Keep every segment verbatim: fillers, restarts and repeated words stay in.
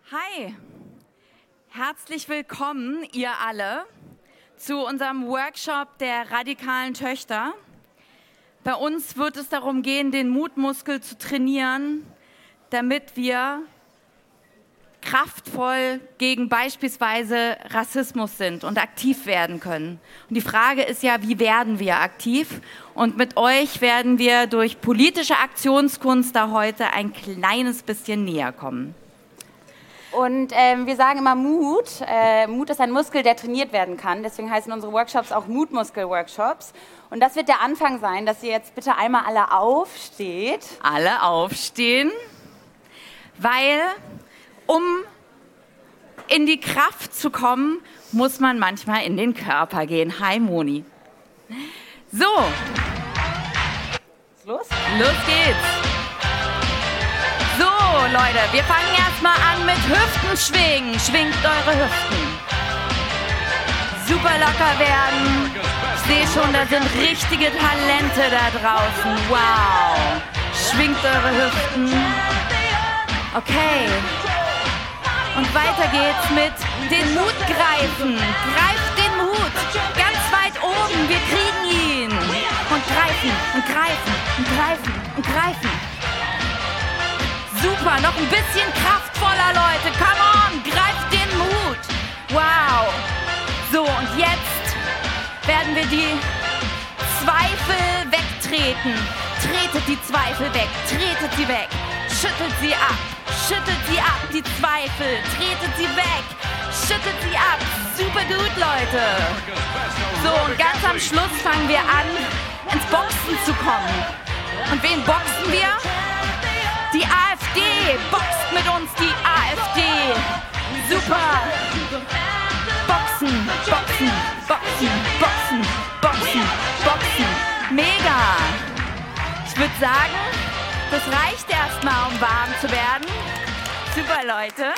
Hi, herzlich willkommen ihr alle zu unserem Workshop der radikalen Töchter. Bei uns wird es darum gehen, den Mutmuskel zu trainieren, damit wir kraftvoll gegen beispielsweise Rassismus sind und aktiv werden können. Und die Frage ist ja, wie werden wir aktiv? Und mit euch werden wir durch politische Aktionskunst da heute ein kleines bisschen näher kommen. Und ähm, wir sagen immer Mut. Äh, Mut ist ein Muskel, der trainiert werden kann. Deswegen heißen unsere Workshops auch Mutmuskel-Workshops. Und das wird der Anfang sein, dass ihr jetzt bitte einmal alle aufsteht. Alle aufstehen, weil um in die Kraft zu kommen, muss man manchmal in den Körper gehen. Hi Moni. So. Los? Los geht's. So, Leute, wir fangen erstmal an mit Hüftenschwingen. Schwingt eure Hüften. Super locker werden. Ich sehe schon, da sind richtige Talente da draußen. Wow. Schwingt eure Hüften. Okay. Und weiter geht's mit den Mut greifen. Greift den Mut. Ganz weit oben. Wir kriegen ihn. Und greifen und greifen und greifen und greifen. Super, noch ein bisschen kraftvoller, Leute. Come on, greift den Mut. Wow. So, und jetzt werden wir die Zweifel wegtreten. Tretet die Zweifel weg, tretet sie weg. Schüttelt sie ab, schüttelt sie ab, die Zweifel. Tretet sie weg, schüttelt sie ab. Super gut, Leute. So, und ganz am Schluss fangen wir an, ins Boxen zu kommen. Und wen boxen wir? Die AfD boxt mit uns, die AfD. Super. Boxen, boxen, boxen, boxen, boxen, boxen. Mega. Ich würde sagen, das reicht erstmal, um warm zu werden. Super, Leute.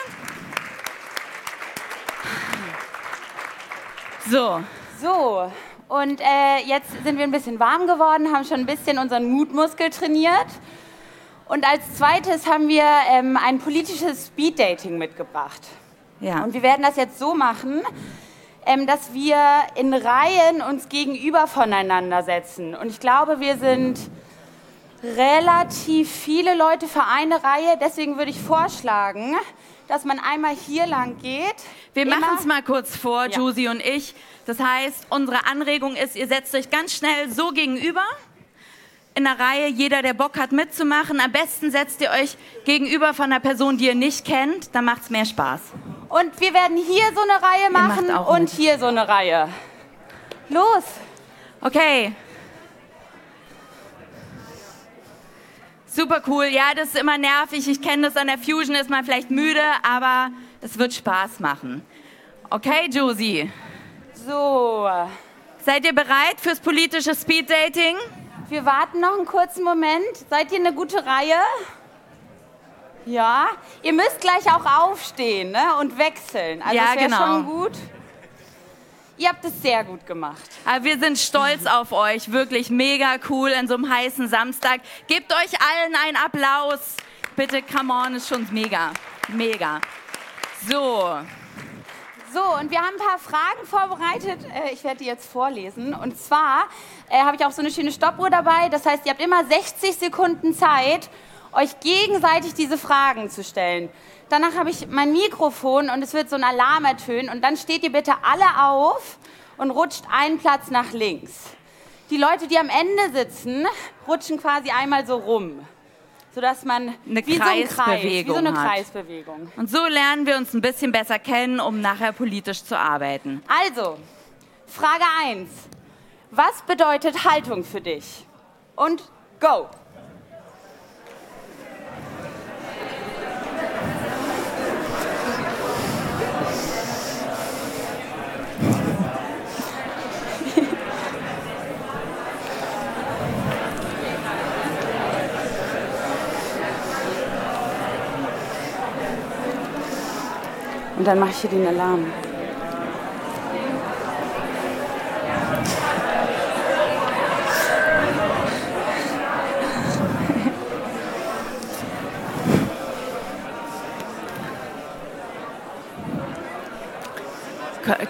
So. So, und äh, jetzt sind wir ein bisschen warm geworden, haben schon ein bisschen unseren Mutmuskel trainiert. Und als zweites haben wir ähm, ein politisches Speeddating mitgebracht. Ja. Und wir werden das jetzt so machen, ähm, dass wir in Reihen uns gegenüber voneinander setzen. Und ich glaube, wir sind relativ viele Leute für eine Reihe. Deswegen würde ich vorschlagen, dass man einmal hier lang geht. Wir machen es mal kurz vor, Ja. Josie und ich. Das heißt, unsere Anregung ist, ihr setzt euch ganz schnell so gegenüber. In der Reihe, jeder, der Bock hat mitzumachen. Am besten setzt ihr euch gegenüber von einer Person, die ihr nicht kennt. Dann macht es mehr Spaß. Und wir werden hier so eine Reihe machen macht auch und mit. hier so eine Reihe. Los! Okay. Super cool. Ja, das ist immer nervig. Ich kenne das, an der Fusion ist man vielleicht müde, aber es wird Spaß machen. Okay, Josie. So, Seid ihr bereit fürs politische Speeddating? wir warten noch einen kurzen Moment. Seid ihr eine gute Reihe? Ja. Ihr müsst gleich auch aufstehen, ne? Und wechseln. Also Ja, das wäre genau. schon gut. Ihr habt es sehr gut gemacht. Aber wir sind stolz auf euch. Wirklich mega cool an so einem heißen Samstag. Gebt euch allen einen Applaus. Bitte, come on, ist schon mega. Mega. So. So, und wir haben ein paar Fragen vorbereitet. Äh, Ich werde die jetzt vorlesen. Und zwar äh, habe ich auch so eine schöne Stoppuhr dabei. Das heißt, ihr habt immer sechzig Sekunden Zeit, euch gegenseitig diese Fragen zu stellen. Danach habe ich mein Mikrofon und es wird so ein Alarm ertönen. Und dann steht ihr bitte alle auf und rutscht einen Platz nach links. Die Leute, die am Ende sitzen, rutschen quasi einmal so rum. Sodass man Eine wie so ein Kreis, wie Kreisbewegung so eine hat. Kreisbewegung. Und so lernen wir uns ein bisschen besser kennen, um nachher politisch zu arbeiten. Also, Frage eins. Was bedeutet Haltung für dich? Und go! Und dann mache ich hier den Alarm.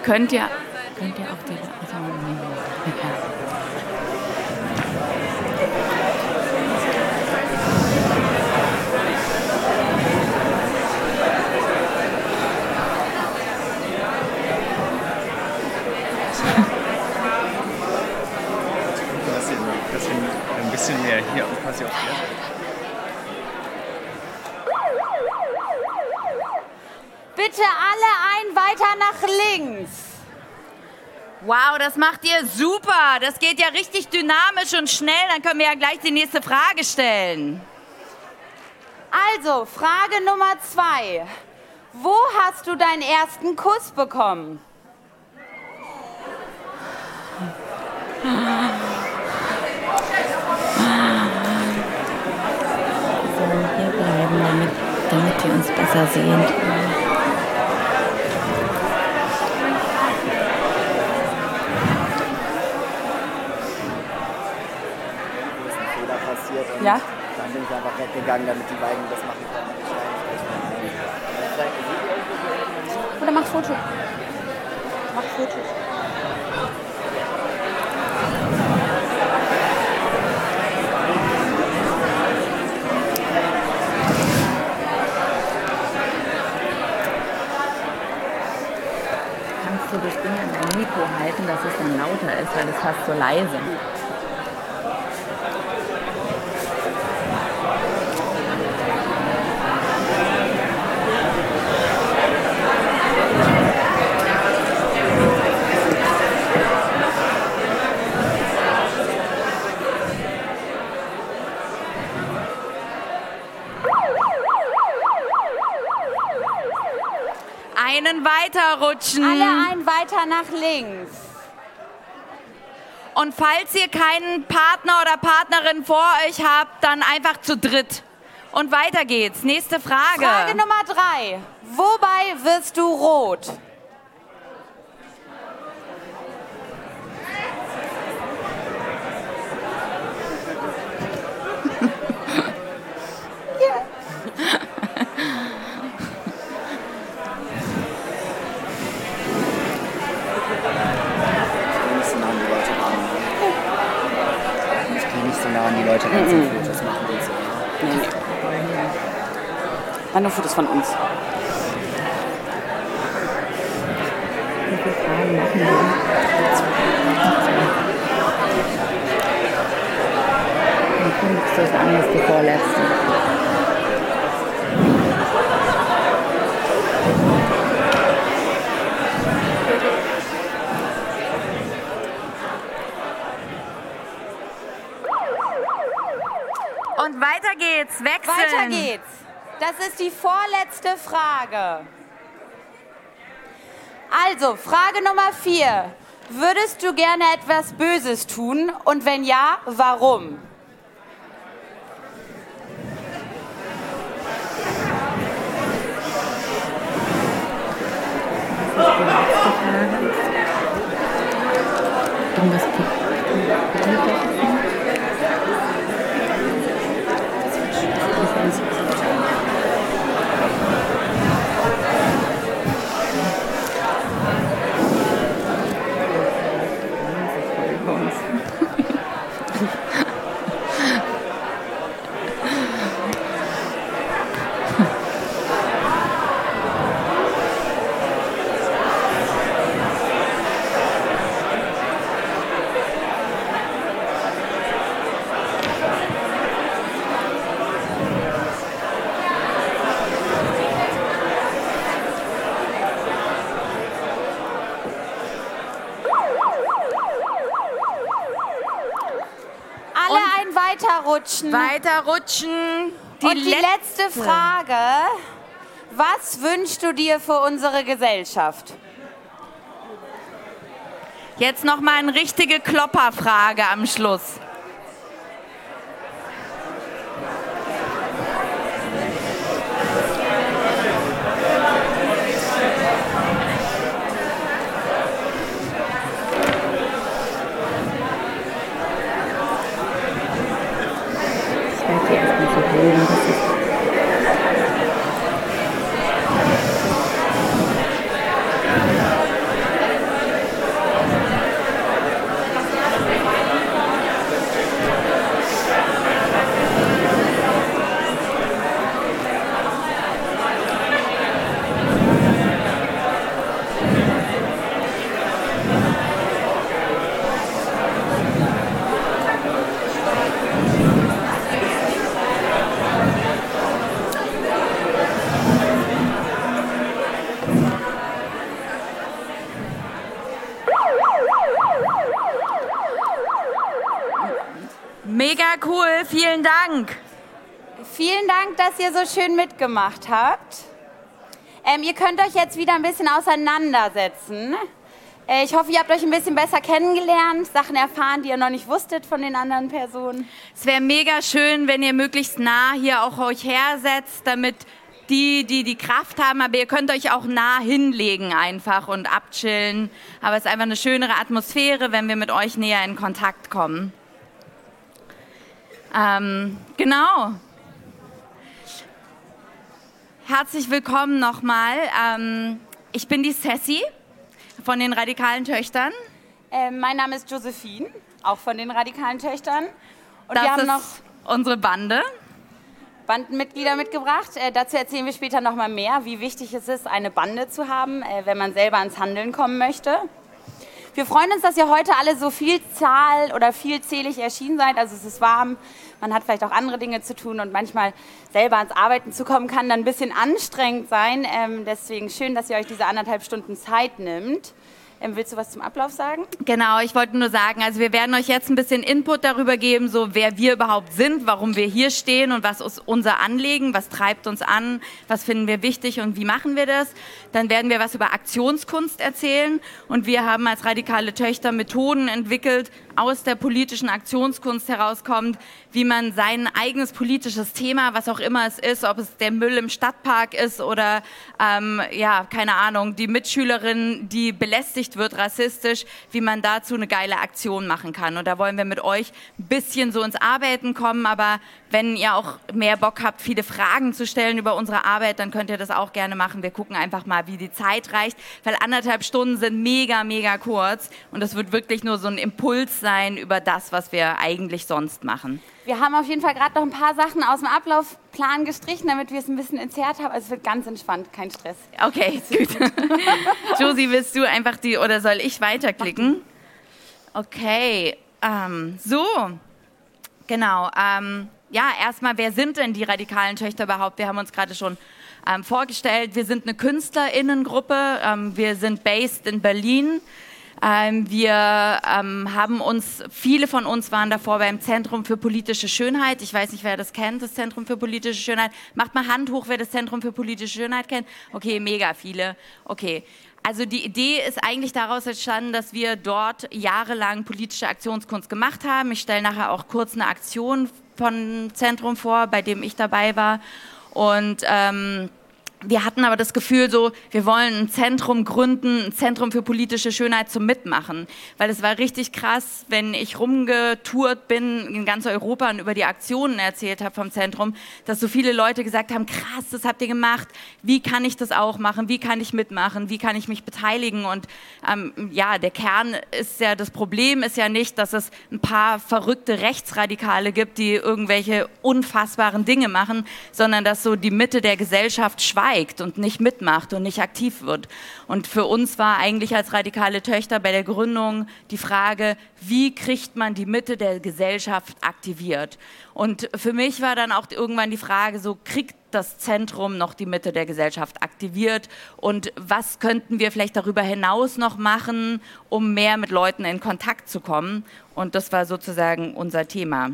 könnt ihr, könnt ihr auch die... Also, ja. Ein bisschen mehr hier und quasi auf der Seite. Bitte alle ein weiter nach links. Wow, das macht ihr super. Das geht ja richtig dynamisch und schnell. Dann können wir ja gleich die nächste Frage stellen. Also, Frage Nummer zwei. Wo hast du deinen ersten Kuss bekommen? Hier bleiben, damit, damit ihr uns besser sehen. Und ja? Dann bin ich einfach weggegangen, damit die beiden das machen können. Oder mach Foto. Mach Fotos. Kannst du das Ding an dein Mikro halten, dass es dann lauter ist, weil es fast so leise. Einen weiterrutschen. Alle ein weiter nach links. Und falls ihr keinen Partner oder Partnerin vor euch habt, dann einfach zu dritt. Und weiter geht's. Nächste Frage. Frage Nummer drei. Wobei wirst du rot? Die Leute ran zum Fotos machen und so. Nee, nee. Dann nur Fotos von uns. Wie viele Fragen machen wir? Die fünfte ist anders, die vorletzte. Und weiter geht's, wechseln. Weiter geht's. Das ist die vorletzte Frage. Also, Frage Nummer vier. Würdest du gerne etwas Böses tun? Und wenn ja, warum? Das ist die letzte Frage. Irgendwas Weiterrutschen. Weiterrutschen. Die Und die letzte Frage. Was wünschst du dir für unsere Gesellschaft? Jetzt noch mal eine richtige Klopperfrage am Schluss. Mega cool, vielen Dank. Vielen Dank, dass ihr so schön mitgemacht habt. Ähm, ihr könnt euch jetzt wieder ein bisschen auseinandersetzen. Äh, ich hoffe, ihr habt euch ein bisschen besser kennengelernt, Sachen erfahren, die ihr noch nicht wusstet von den anderen Personen. Es wäre mega schön, wenn ihr möglichst nah hier auch euch hersetzt, damit die, die die Kraft haben, aber ihr könnt euch auch nah hinlegen einfach und abchillen. Aber es ist einfach eine schönere Atmosphäre, wenn wir mit euch näher in Kontakt kommen. Ähm, genau. Herzlich willkommen nochmal. Ähm, ich bin die Sassy von den Radikalen Töchtern. Äh, mein Name ist Josephine, auch von den Radikalen Töchtern. Und das wir haben ist noch unsere Bande. Bandenmitglieder mitgebracht. Äh, dazu erzählen wir später noch mal mehr, wie wichtig es ist, eine Bande zu haben, äh, wenn man selber ans Handeln kommen möchte. Wir freuen uns, dass ihr heute alle so vielzahl oder vielzählig erschienen seid. Also es ist warm, man hat vielleicht auch andere Dinge zu tun und manchmal selber ans Arbeiten zu kommen, kann dann ein bisschen anstrengend sein. Ähm, deswegen schön, dass ihr euch diese anderthalb Stunden Zeit nimmt. Ähm, willst du was zum Ablauf sagen? Genau, ich wollte nur sagen, also wir werden euch jetzt ein bisschen Input darüber geben, so wer wir überhaupt sind, warum wir hier stehen und was ist unser Anliegen, was treibt uns an, was finden wir wichtig und wie machen wir das. Dann werden wir was über Aktionskunst erzählen und wir haben als Radikale Töchter Methoden entwickelt, aus der politischen Aktionskunst herauskommt, wie man sein eigenes politisches Thema, was auch immer es ist, ob es der Müll im Stadtpark ist oder, ähm, ja, keine Ahnung, die Mitschülerin, die belästigt wird rassistisch, wie man dazu eine geile Aktion machen kann. Und da wollen wir mit euch ein bisschen so ins Arbeiten kommen, aber wenn ihr auch mehr Bock habt, viele Fragen zu stellen über unsere Arbeit, dann könnt ihr das auch gerne machen. Wir gucken einfach mal, wie die Zeit reicht, weil anderthalb Stunden sind mega, mega kurz und das wird wirklich nur so ein Impuls sein über das, was wir eigentlich sonst machen. Wir haben auf jeden Fall gerade noch ein paar Sachen aus dem Ablaufplan gestrichen, damit wir es ein bisschen entzerrt haben. Also es wird ganz entspannt, kein Stress. Okay, gut. Josie, willst du einfach die, oder soll ich weiterklicken? Okay, ähm, so, genau. Ähm, ja, erstmal, wer sind denn die Radikalen Töchter überhaupt? Wir haben uns gerade schon ähm, vorgestellt. Wir sind eine KünstlerInnengruppe. Ähm, wir sind based in Berlin. Ähm, wir ähm, haben uns, viele von uns waren davor beim Zentrum für politische Schönheit. Ich weiß nicht, wer das kennt, das Zentrum für politische Schönheit. Macht mal Hand hoch, wer das Zentrum für politische Schönheit kennt. Okay, mega viele. Okay. Also die Idee ist eigentlich daraus entstanden, dass wir dort jahrelang politische Aktionskunst gemacht haben. Ich stelle nachher auch kurz eine Aktion von Zentrum vor, bei dem ich dabei war. Und ähm, wir hatten aber das Gefühl so, wir wollen ein Zentrum gründen, ein Zentrum für politische Schönheit zum Mitmachen. Weil es war richtig krass, wenn ich rumgetourt bin in ganz Europa und über die Aktionen erzählt habe vom Zentrum, dass so viele Leute gesagt haben, krass, das habt ihr gemacht, wie kann ich das auch machen, wie kann ich mitmachen, wie kann ich mich beteiligen? Und ähm, ja, der Kern ist ja, das Problem ist ja nicht, dass es ein paar verrückte Rechtsradikale gibt, die irgendwelche unfassbaren Dinge machen, sondern dass so die Mitte der Gesellschaft schweigt und nicht mitmacht und nicht aktiv wird. Und für uns war eigentlich als Radikale Töchter bei der Gründung die Frage, wie kriegt man die Mitte der Gesellschaft aktiviert? Und für mich war dann auch irgendwann die Frage, so kriegt das Zentrum noch die Mitte der Gesellschaft aktiviert und was könnten wir vielleicht darüber hinaus noch machen, um mehr mit Leuten in Kontakt zu kommen? Und das war sozusagen unser Thema.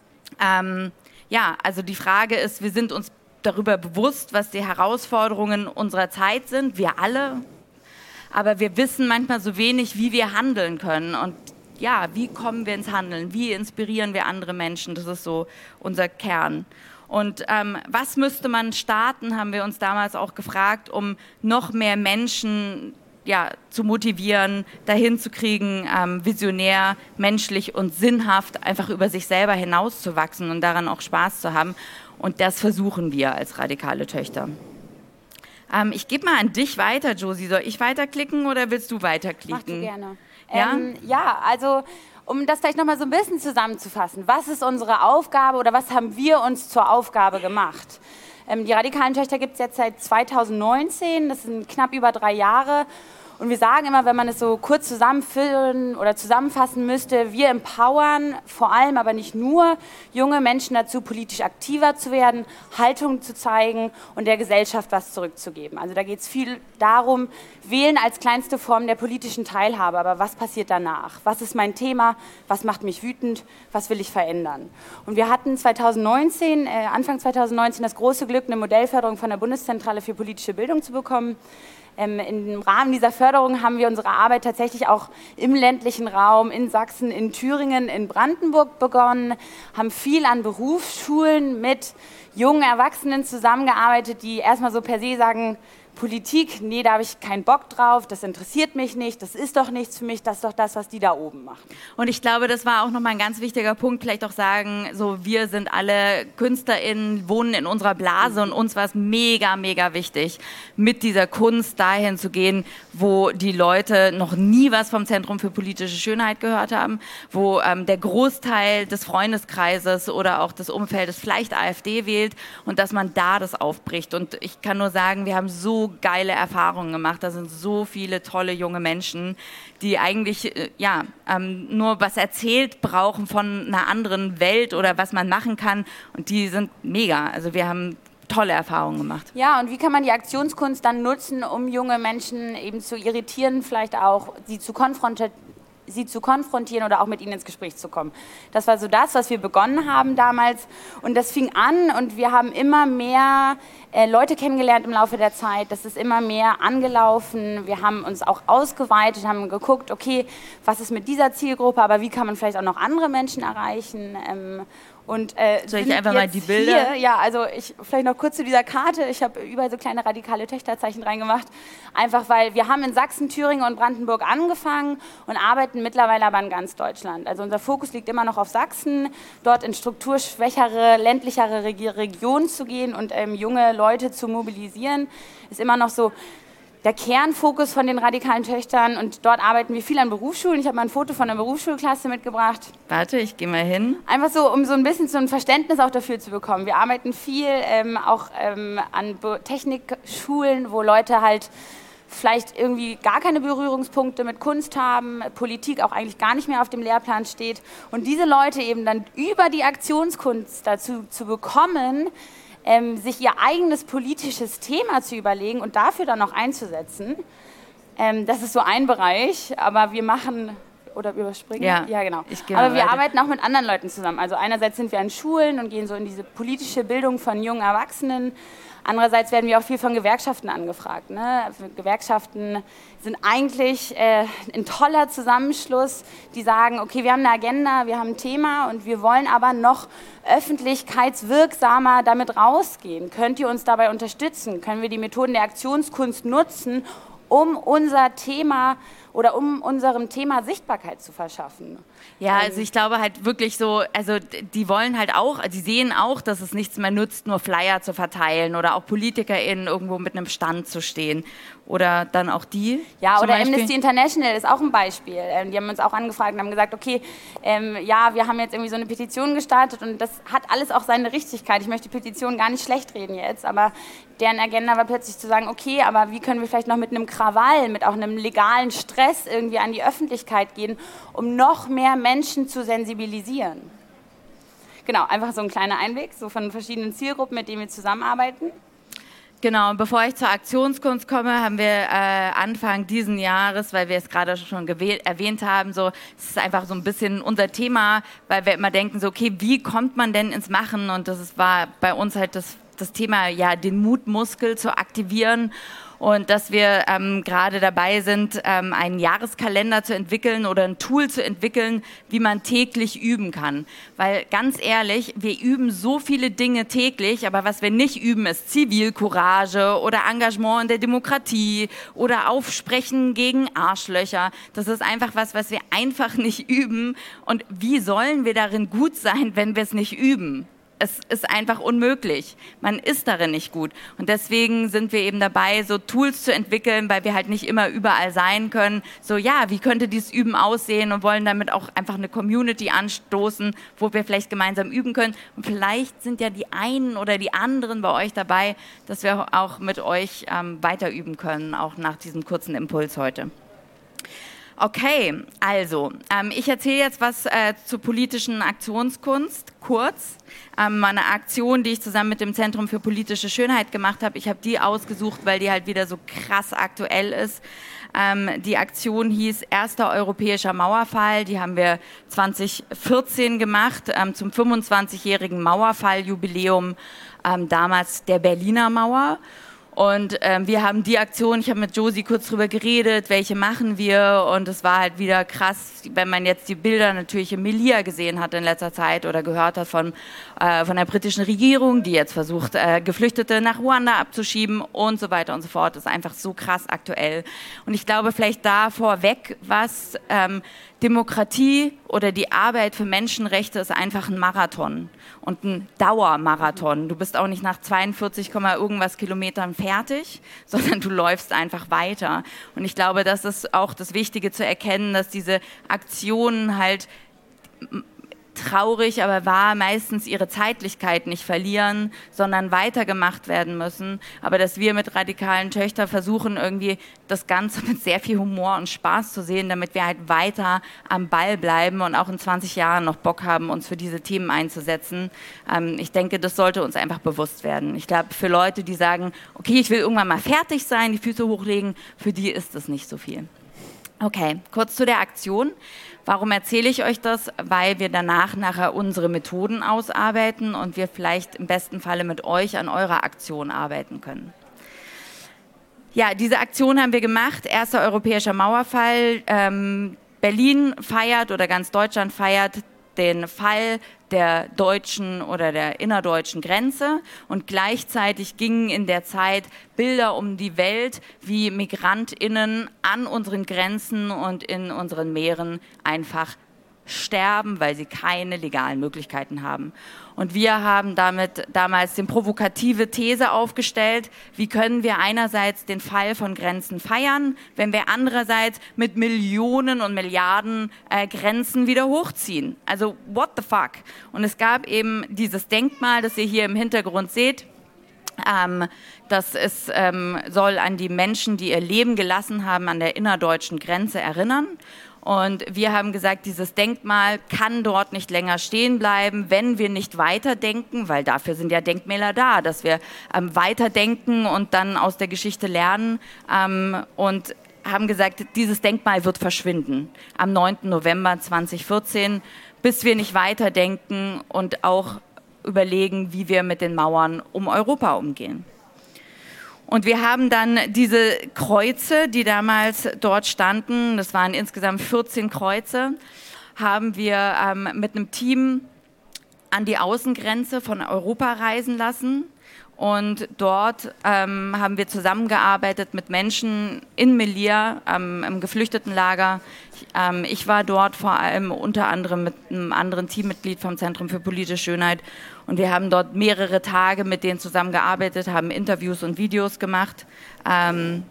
Ähm, ja, also die Frage ist, wir sind uns darüber bewusst, was die Herausforderungen unserer Zeit sind, wir alle, aber wir wissen manchmal so wenig, wie wir handeln können und ja, wie kommen wir ins Handeln, wie inspirieren wir andere Menschen, das ist so unser Kern. Und ähm, was müsste man starten, haben wir uns damals auch gefragt, um noch mehr Menschen ja, zu motivieren, dahin zu kriegen, ähm, visionär, menschlich und sinnhaft einfach über sich selber hinauszuwachsen und daran auch Spaß zu haben. Und das versuchen wir als Radikale Töchter. Ähm, ich gebe mal an dich weiter, Josie. Soll ich weiterklicken oder willst du weiterklicken? Mach du gerne. Ja, ähm, ja also um das vielleicht nochmal so ein bisschen zusammenzufassen. Was ist unsere Aufgabe oder was haben wir uns zur Aufgabe gemacht? Ähm, die Radikalen Töchter gibt es jetzt seit zweitausendneunzehn, das sind knapp über drei Jahre. Und wir sagen immer, wenn man es so kurz zusammenführen oder zusammenfassen müsste, wir empowern vor allem, aber nicht nur, junge Menschen dazu, politisch aktiver zu werden, Haltung zu zeigen und der Gesellschaft was zurückzugeben. Also da geht es viel darum, wählen als kleinste Form der politischen Teilhabe. Aber was passiert danach? Was ist mein Thema? Was macht mich wütend? Was will ich verändern? Und wir hatten zweitausendneunzehn, äh, Anfang zweitausendneunzehn das große Glück, eine Modellförderung von der Bundeszentrale für politische Bildung zu bekommen. Ähm, Im Rahmen dieser Förderung haben wir unsere Arbeit tatsächlich auch im ländlichen Raum, in Sachsen, in Thüringen, in Brandenburg begonnen, haben viel an Berufsschulen mit jungen Erwachsenen zusammengearbeitet, die erstmal so per se sagen, Politik, nee, da habe ich keinen Bock drauf, das interessiert mich nicht, das ist doch nichts für mich, das ist doch das, was die da oben machen. Und ich glaube, das war auch nochmal ein ganz wichtiger Punkt, vielleicht auch sagen, so wir sind alle KünstlerInnen, wohnen in unserer Blase und uns war es mega, mega wichtig, mit dieser Kunst dahin zu gehen, wo die Leute noch nie was vom Zentrum für politische Schönheit gehört haben, wo ähm, der Großteil des Freundeskreises oder auch des Umfeldes vielleicht AfD wählt und dass man da das aufbricht. Und ich kann nur sagen, wir haben so geile Erfahrungen gemacht. Da sind so viele tolle junge Menschen, die eigentlich äh, ja, ähm, nur was erzählt brauchen von einer anderen Welt oder was man machen kann. Und die sind mega. Also wir haben tolle Erfahrungen gemacht. Ja, und wie kann man die Aktionskunst dann nutzen, um junge Menschen eben zu irritieren, vielleicht auch sie zu konfrontieren, sie zu konfrontieren oder auch mit ihnen ins Gespräch zu kommen. Das war so das, was wir begonnen haben damals. Und das fing an und wir haben immer mehr äh, Leute kennengelernt im Laufe der Zeit. Das ist immer mehr angelaufen. Wir haben uns auch ausgeweitet, haben geguckt, okay, was ist mit dieser Zielgruppe, aber wie kann man vielleicht auch noch andere Menschen erreichen? Ähm, Und, äh, Soll ich einfach mal die Bilder? Hier, ja, also ich, vielleicht noch kurz zu dieser Karte. Ich habe überall so kleine radikale Töchterzeichen reingemacht. Einfach weil wir haben in Sachsen, Thüringen und Brandenburg angefangen und arbeiten mittlerweile aber in ganz Deutschland. Also unser Fokus liegt immer noch auf Sachsen, dort in strukturschwächere, ländlichere Reg- Regionen zu gehen und ähm, junge Leute zu mobilisieren. Ist immer noch so der Kernfokus von den radikalen Töchtern und dort arbeiten wir viel an Berufsschulen. Ich habe mal ein Foto von einer Berufsschulklasse mitgebracht. Warte, ich gehe mal hin. Einfach so, um so ein bisschen so ein Verständnis auch dafür zu bekommen. Wir arbeiten viel ähm, auch ähm, an Be- Technikschulen, wo Leute halt vielleicht irgendwie gar keine Berührungspunkte mit Kunst haben, Politik auch eigentlich gar nicht mehr auf dem Lehrplan steht. Und diese Leute eben dann über die Aktionskunst dazu zu bekommen, Ähm, sich ihr eigenes politisches Thema zu überlegen und dafür dann noch einzusetzen. Ähm, das ist so ein Bereich, aber wir machen, oder überspringen? Ja, ja genau. ich gehe aber wir weiter. arbeiten auch mit anderen Leuten zusammen. Also einerseits sind wir an Schulen und gehen so in diese politische Bildung von jungen Erwachsenen. Andererseits werden wir auch viel von Gewerkschaften angefragt. Ne? Gewerkschaften sind eigentlich äh, ein toller Zusammenschluss, die sagen, okay, wir haben eine Agenda, wir haben ein Thema und wir wollen aber noch öffentlichkeitswirksamer damit rausgehen. Könnt ihr uns dabei unterstützen? Können wir die Methoden der Aktionskunst nutzen, um unser Thema oder um unserem Thema Sichtbarkeit zu verschaffen? Ja, also ich glaube halt wirklich so, also die wollen halt auch, die sehen auch, dass es nichts mehr nützt, nur Flyer zu verteilen oder auch PolitikerInnen irgendwo mit einem Stand zu stehen. Oder dann auch die? Ja, zum oder Beispiel? Amnesty International ist auch ein Beispiel. Ähm, die haben uns auch angefragt und haben gesagt, okay, ähm, ja, wir haben jetzt irgendwie so eine Petition gestartet und das hat alles auch seine Richtigkeit. Ich möchte die Petition gar nicht schlecht reden jetzt, aber deren Agenda war plötzlich zu sagen, okay, aber wie können wir vielleicht noch mit einem Krawall, mit auch einem legalen Stress irgendwie an die Öffentlichkeit gehen, um noch mehr Menschen zu sensibilisieren. Genau, einfach so ein kleiner Einblick so von verschiedenen Zielgruppen, mit denen wir zusammenarbeiten. Genau, und bevor ich zur Aktionskunst komme, haben wir äh, Anfang diesen Jahres, weil wir es gerade schon gewäh- erwähnt haben, so, es ist einfach so ein bisschen unser Thema, weil wir immer denken, so, okay, wie kommt man denn ins Machen? Und das ist, war bei uns halt das, das Thema, ja, den Mutmuskel zu aktivieren. Und dass wir ähm, gerade dabei sind, ähm, einen Jahreskalender zu entwickeln oder ein Tool zu entwickeln, wie man täglich üben kann. Weil ganz ehrlich, wir üben so viele Dinge täglich, aber was wir nicht üben, ist Zivilcourage oder Engagement in der Demokratie oder Aufsprechen gegen Arschlöcher. Das ist einfach was, was wir einfach nicht üben. Und wie sollen wir darin gut sein, wenn wir es nicht üben? es ist einfach unmöglich. Man ist darin nicht gut. Und deswegen sind wir eben dabei, so Tools zu entwickeln, weil wir halt nicht immer überall sein können. So, ja, wie könnte dieses Üben aussehen und wollen damit auch einfach eine Community anstoßen, wo wir vielleicht gemeinsam üben können. Und vielleicht sind ja die einen oder die anderen bei euch dabei, dass wir auch mit euch ähm, weiter üben können, auch nach diesem kurzen Impuls heute. Okay, also, ähm, ich erzähle jetzt was äh, zur politischen Aktionskunst, kurz. Ähm, eine Aktion, die ich zusammen mit dem Zentrum für politische Schönheit gemacht habe. Ich habe die ausgesucht, weil die halt wieder so krass aktuell ist. Ähm, die Aktion hieß Erster Europäischer Mauerfall. Die haben wir zwanzig vierzehn gemacht, ähm, zum fünfundzwanzigjährigen Mauerfalljubiläum, ähm, damals der Berliner Mauer. Und ähm, wir haben die Aktion, ich habe mit Josie kurz drüber geredet, welche machen wir, und es war halt wieder krass, wenn man jetzt die Bilder natürlich in Melilla gesehen hat in letzter Zeit oder gehört hat von, äh, von der britischen Regierung, die jetzt versucht, äh, Geflüchtete nach Ruanda abzuschieben und so weiter und so fort. Das ist einfach so krass aktuell. Und ich glaube, vielleicht da vorweg, was ähm, Demokratie oder die Arbeit für Menschenrechte ist einfach ein Marathon und ein Dauermarathon. Du bist auch nicht nach zweiundvierzig, irgendwas Kilometern fertig, sondern du läufst einfach weiter. Und ich glaube, das ist auch das Wichtige zu erkennen, dass diese Aktionen halt traurig, aber wahr, meistens ihre Zeitlichkeit nicht verlieren, sondern weitergemacht werden müssen. Aber dass wir mit radikalen Töchtern versuchen, irgendwie das Ganze mit sehr viel Humor und Spaß zu sehen, damit wir halt weiter am Ball bleiben und auch in zwanzig Jahren noch Bock haben, uns für diese Themen einzusetzen. Ähm, ich denke, das sollte uns einfach bewusst werden. Ich glaube, für Leute, die sagen, okay, ich will irgendwann mal fertig sein, die Füße hochlegen, für die ist das nicht so viel. Okay, kurz zu der Aktion. Warum erzähle ich euch das? Weil wir danach nachher unsere Methoden ausarbeiten und wir vielleicht im besten Falle mit euch an eurer Aktion arbeiten können. Ja, diese Aktion haben wir gemacht. Erster Europäischer Mauerfall. Ähm, Berlin feiert oder ganz Deutschland feiert den Fall der deutschen oder der innerdeutschen Grenze, und gleichzeitig gingen in der Zeit Bilder um die Welt, wie MigrantInnen an unseren Grenzen und in unseren Meeren einfach sterben, weil sie keine legalen Möglichkeiten haben. Und wir haben damit damals die provokative These aufgestellt, wie können wir einerseits den Fall von Grenzen feiern, wenn wir andererseits mit Millionen und Milliarden äh, Grenzen wieder hochziehen. Also what the fuck? Und es gab eben dieses Denkmal, das ihr hier im Hintergrund seht. Ähm, das ist, ähm, soll an die Menschen, die ihr Leben gelassen haben, an der innerdeutschen Grenze erinnern. Und wir haben gesagt, dieses Denkmal kann dort nicht länger stehen bleiben, wenn wir nicht weiterdenken, weil dafür sind ja Denkmäler da, dass wir ähm, weiterdenken und dann aus der Geschichte lernen, ähm, und haben gesagt, dieses Denkmal wird verschwinden am neunten November zweitausendvierzehn, bis wir nicht weiterdenken und auch überlegen, wie wir mit den Mauern um Europa umgehen. Und wir haben dann diese Kreuze, die damals dort standen, das waren insgesamt vierzehn Kreuze, haben wir ähm, mit einem Team an die Außengrenze von Europa reisen lassen. Und dort ähm, haben wir zusammengearbeitet mit Menschen in Melilla, ähm, im Geflüchtetenlager. Ich, ähm, ich war dort vor allem unter anderem mit einem anderen Teammitglied vom Zentrum für politische Schönheit. Und wir haben dort mehrere Tage mit denen zusammengearbeitet, haben Interviews und Videos gemacht. Ähm,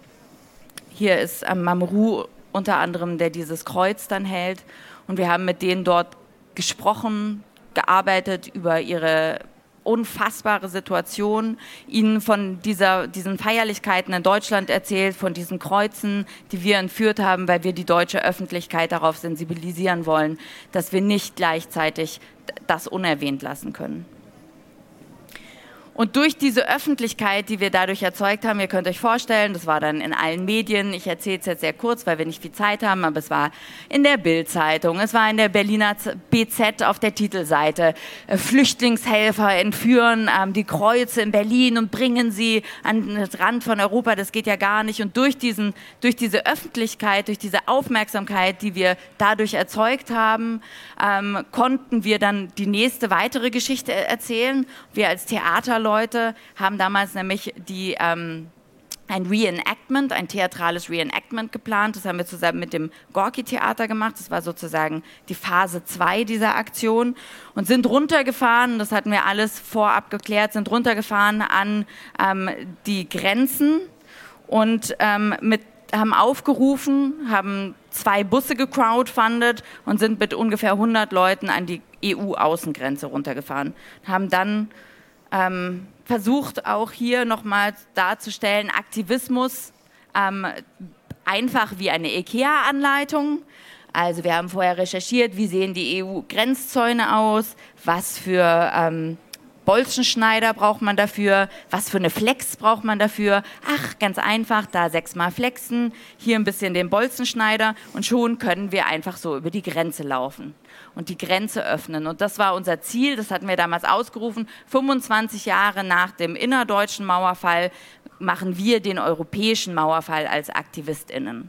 hier ist ähm, Mamrou unter anderem, der dieses Kreuz dann hält. Und wir haben mit denen dort gesprochen, gearbeitet über ihre unfassbare Situation, ihnen von dieser, diesen Feierlichkeiten in Deutschland erzählt, von diesen Kreuzen, die wir entführt haben, weil wir die deutsche Öffentlichkeit darauf sensibilisieren wollen, dass wir nicht gleichzeitig das unerwähnt lassen können. Und durch diese Öffentlichkeit, die wir dadurch erzeugt haben, ihr könnt euch vorstellen, das war dann in allen Medien, ich erzähle es jetzt sehr kurz, weil wir nicht viel Zeit haben, aber es war in der Bild-Zeitung, es war in der Berliner B Z auf der Titelseite, äh, Flüchtlingshelfer entführen ähm, die Kreuze in Berlin und bringen sie an den Rand von Europa, das geht ja gar nicht. Und durch, diesen, durch diese Öffentlichkeit, durch diese Aufmerksamkeit, die wir dadurch erzeugt haben, ähm, konnten wir dann die nächste weitere Geschichte erzählen. Wir als Theater Leute haben damals nämlich die, ähm, ein Reenactment, ein theatrales Reenactment geplant. Das haben wir zusammen mit dem Gorki-Theater gemacht. Das war sozusagen die Phase zwei dieser Aktion und sind runtergefahren, das hatten wir alles vorab geklärt, sind runtergefahren an ähm, die Grenzen und ähm, mit, haben aufgerufen, haben zwei Busse gecrowdfundet und sind mit ungefähr hundert Leuten an die E U-Außengrenze runtergefahren. Haben dann ähm, versucht, auch hier nochmal darzustellen, Aktivismus ähm, einfach wie eine IKEA-Anleitung. Also wir haben vorher recherchiert, wie sehen die E U-Grenzzäune aus, was für ähm, Bolzenschneider braucht man dafür, was für eine Flex braucht man dafür. Ach, ganz einfach, da sechsmal flexen, hier ein bisschen den Bolzenschneider und schon können wir einfach so über die Grenze laufen und die Grenze öffnen. Und das war unser Ziel, das hatten wir damals ausgerufen. fünfundzwanzig Jahre nach dem innerdeutschen Mauerfall machen wir den europäischen Mauerfall als AktivistInnen.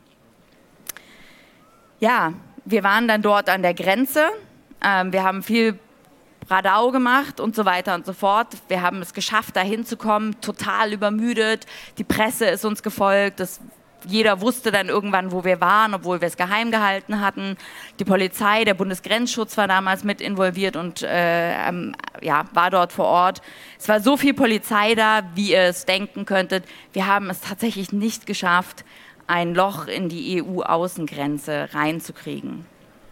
Ja, wir waren dann dort an der Grenze. Ähm, wir haben viel Radau gemacht und so weiter und so fort. Wir haben es geschafft, da hinzukommen, total übermüdet. Die Presse ist uns gefolgt. Das, jeder wusste dann irgendwann, wo wir waren, obwohl wir es geheim gehalten hatten. Die Polizei, der Bundesgrenzschutz war damals mit involviert und äh, ähm, ja, war dort vor Ort. Es war so viel Polizei da, wie ihr es denken könntet. Wir haben es tatsächlich nicht geschafft, ein Loch in die E U-Außengrenze reinzukriegen.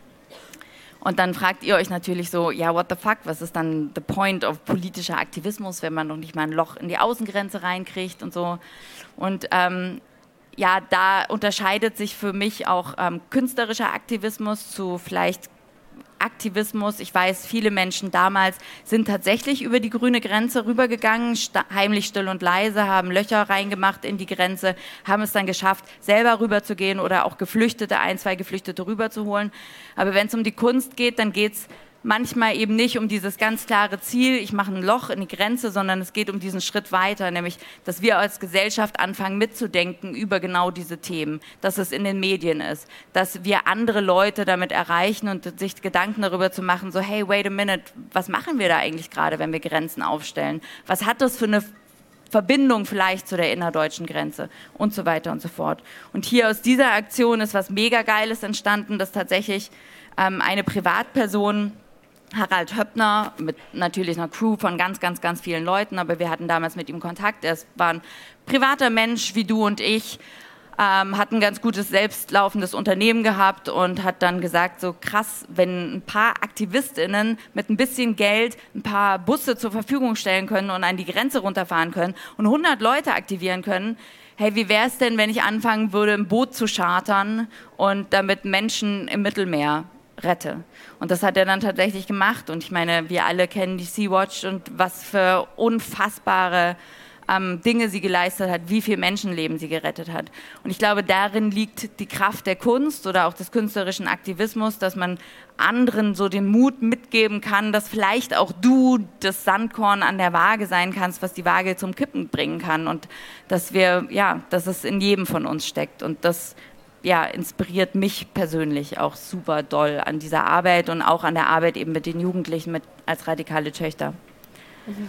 Und dann fragt ihr euch natürlich so, ja, what the fuck, was ist dann the point of politischer Aktivismus, wenn man noch nicht mal ein Loch in die Außengrenze reinkriegt und so. Und ähm, ja, da unterscheidet sich für mich auch ähm, künstlerischer Aktivismus zu vielleicht Aktivismus. Ich weiß, viele Menschen damals sind tatsächlich über die grüne Grenze rübergegangen, heimlich, still und leise, haben Löcher reingemacht in die Grenze, haben es dann geschafft, selber rüberzugehen oder auch Geflüchtete, ein, zwei Geflüchtete rüberzuholen. Aber wenn es um die Kunst geht, dann geht es manchmal eben nicht um dieses ganz klare Ziel, ich mache ein Loch in die Grenze, sondern es geht um diesen Schritt weiter, nämlich, dass wir als Gesellschaft anfangen mitzudenken über genau diese Themen, dass es in den Medien ist, dass wir andere Leute damit erreichen und sich Gedanken darüber zu machen, so hey, wait a minute, was machen wir da eigentlich gerade, wenn wir Grenzen aufstellen? Was hat das für eine Verbindung vielleicht zu der innerdeutschen Grenze und so weiter und so fort. Und hier aus dieser Aktion ist was mega Geiles entstanden, dass tatsächlich ähm, eine Privatperson, Harald Höppner, mit natürlich einer Crew von ganz, ganz, ganz vielen Leuten, aber wir hatten damals mit ihm Kontakt. Er war ein privater Mensch wie du und ich, ähm, hat ein ganz gutes, selbstlaufendes Unternehmen gehabt und hat dann gesagt, so krass, wenn ein paar AktivistInnen mit ein bisschen Geld ein paar Busse zur Verfügung stellen können und an die Grenze runterfahren können und hundert Leute aktivieren können, hey, wie wäre es denn, wenn ich anfangen würde, ein Boot zu chartern und damit Menschen im Mittelmeer rette. Und das hat er dann tatsächlich gemacht. Und ich meine, wir alle kennen die Sea-Watch und was für unfassbare ähm, Dinge sie geleistet hat, wie viel Menschenleben sie gerettet hat. Und ich glaube, darin liegt die Kraft der Kunst oder auch des künstlerischen Aktivismus, dass man anderen so den Mut mitgeben kann, dass vielleicht auch du das Sandkorn an der Waage sein kannst, was die Waage zum Kippen bringen kann. Und dass wir, ja, dass es in jedem von uns steckt. Und das ja, inspiriert mich persönlich auch super doll an dieser Arbeit und auch an der Arbeit eben mit den Jugendlichen mit, als radikale Töchter. Mhm.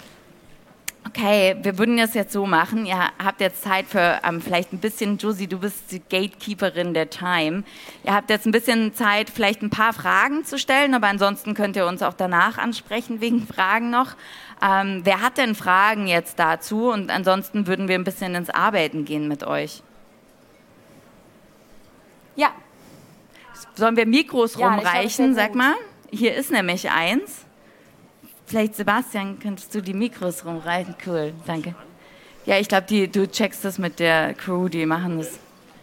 Okay, wir würden das jetzt so machen. Ihr habt jetzt Zeit für ähm, vielleicht ein bisschen, Josie, du bist die Gatekeeperin der Time. Ihr habt jetzt ein bisschen Zeit, vielleicht ein paar Fragen zu stellen, aber ansonsten könnt ihr uns auch danach ansprechen wegen Fragen noch. Ähm, wer hat denn Fragen jetzt dazu? Und ansonsten würden wir ein bisschen ins Arbeiten gehen mit euch. Ja. Sollen wir Mikros ja, rumreichen? Sag mal, hier ist nämlich eins. Vielleicht, Sebastian, könntest du die Mikros rumreichen? Cool, danke. Ja, ich glaube, du checkst das mit der Crew, die machen das.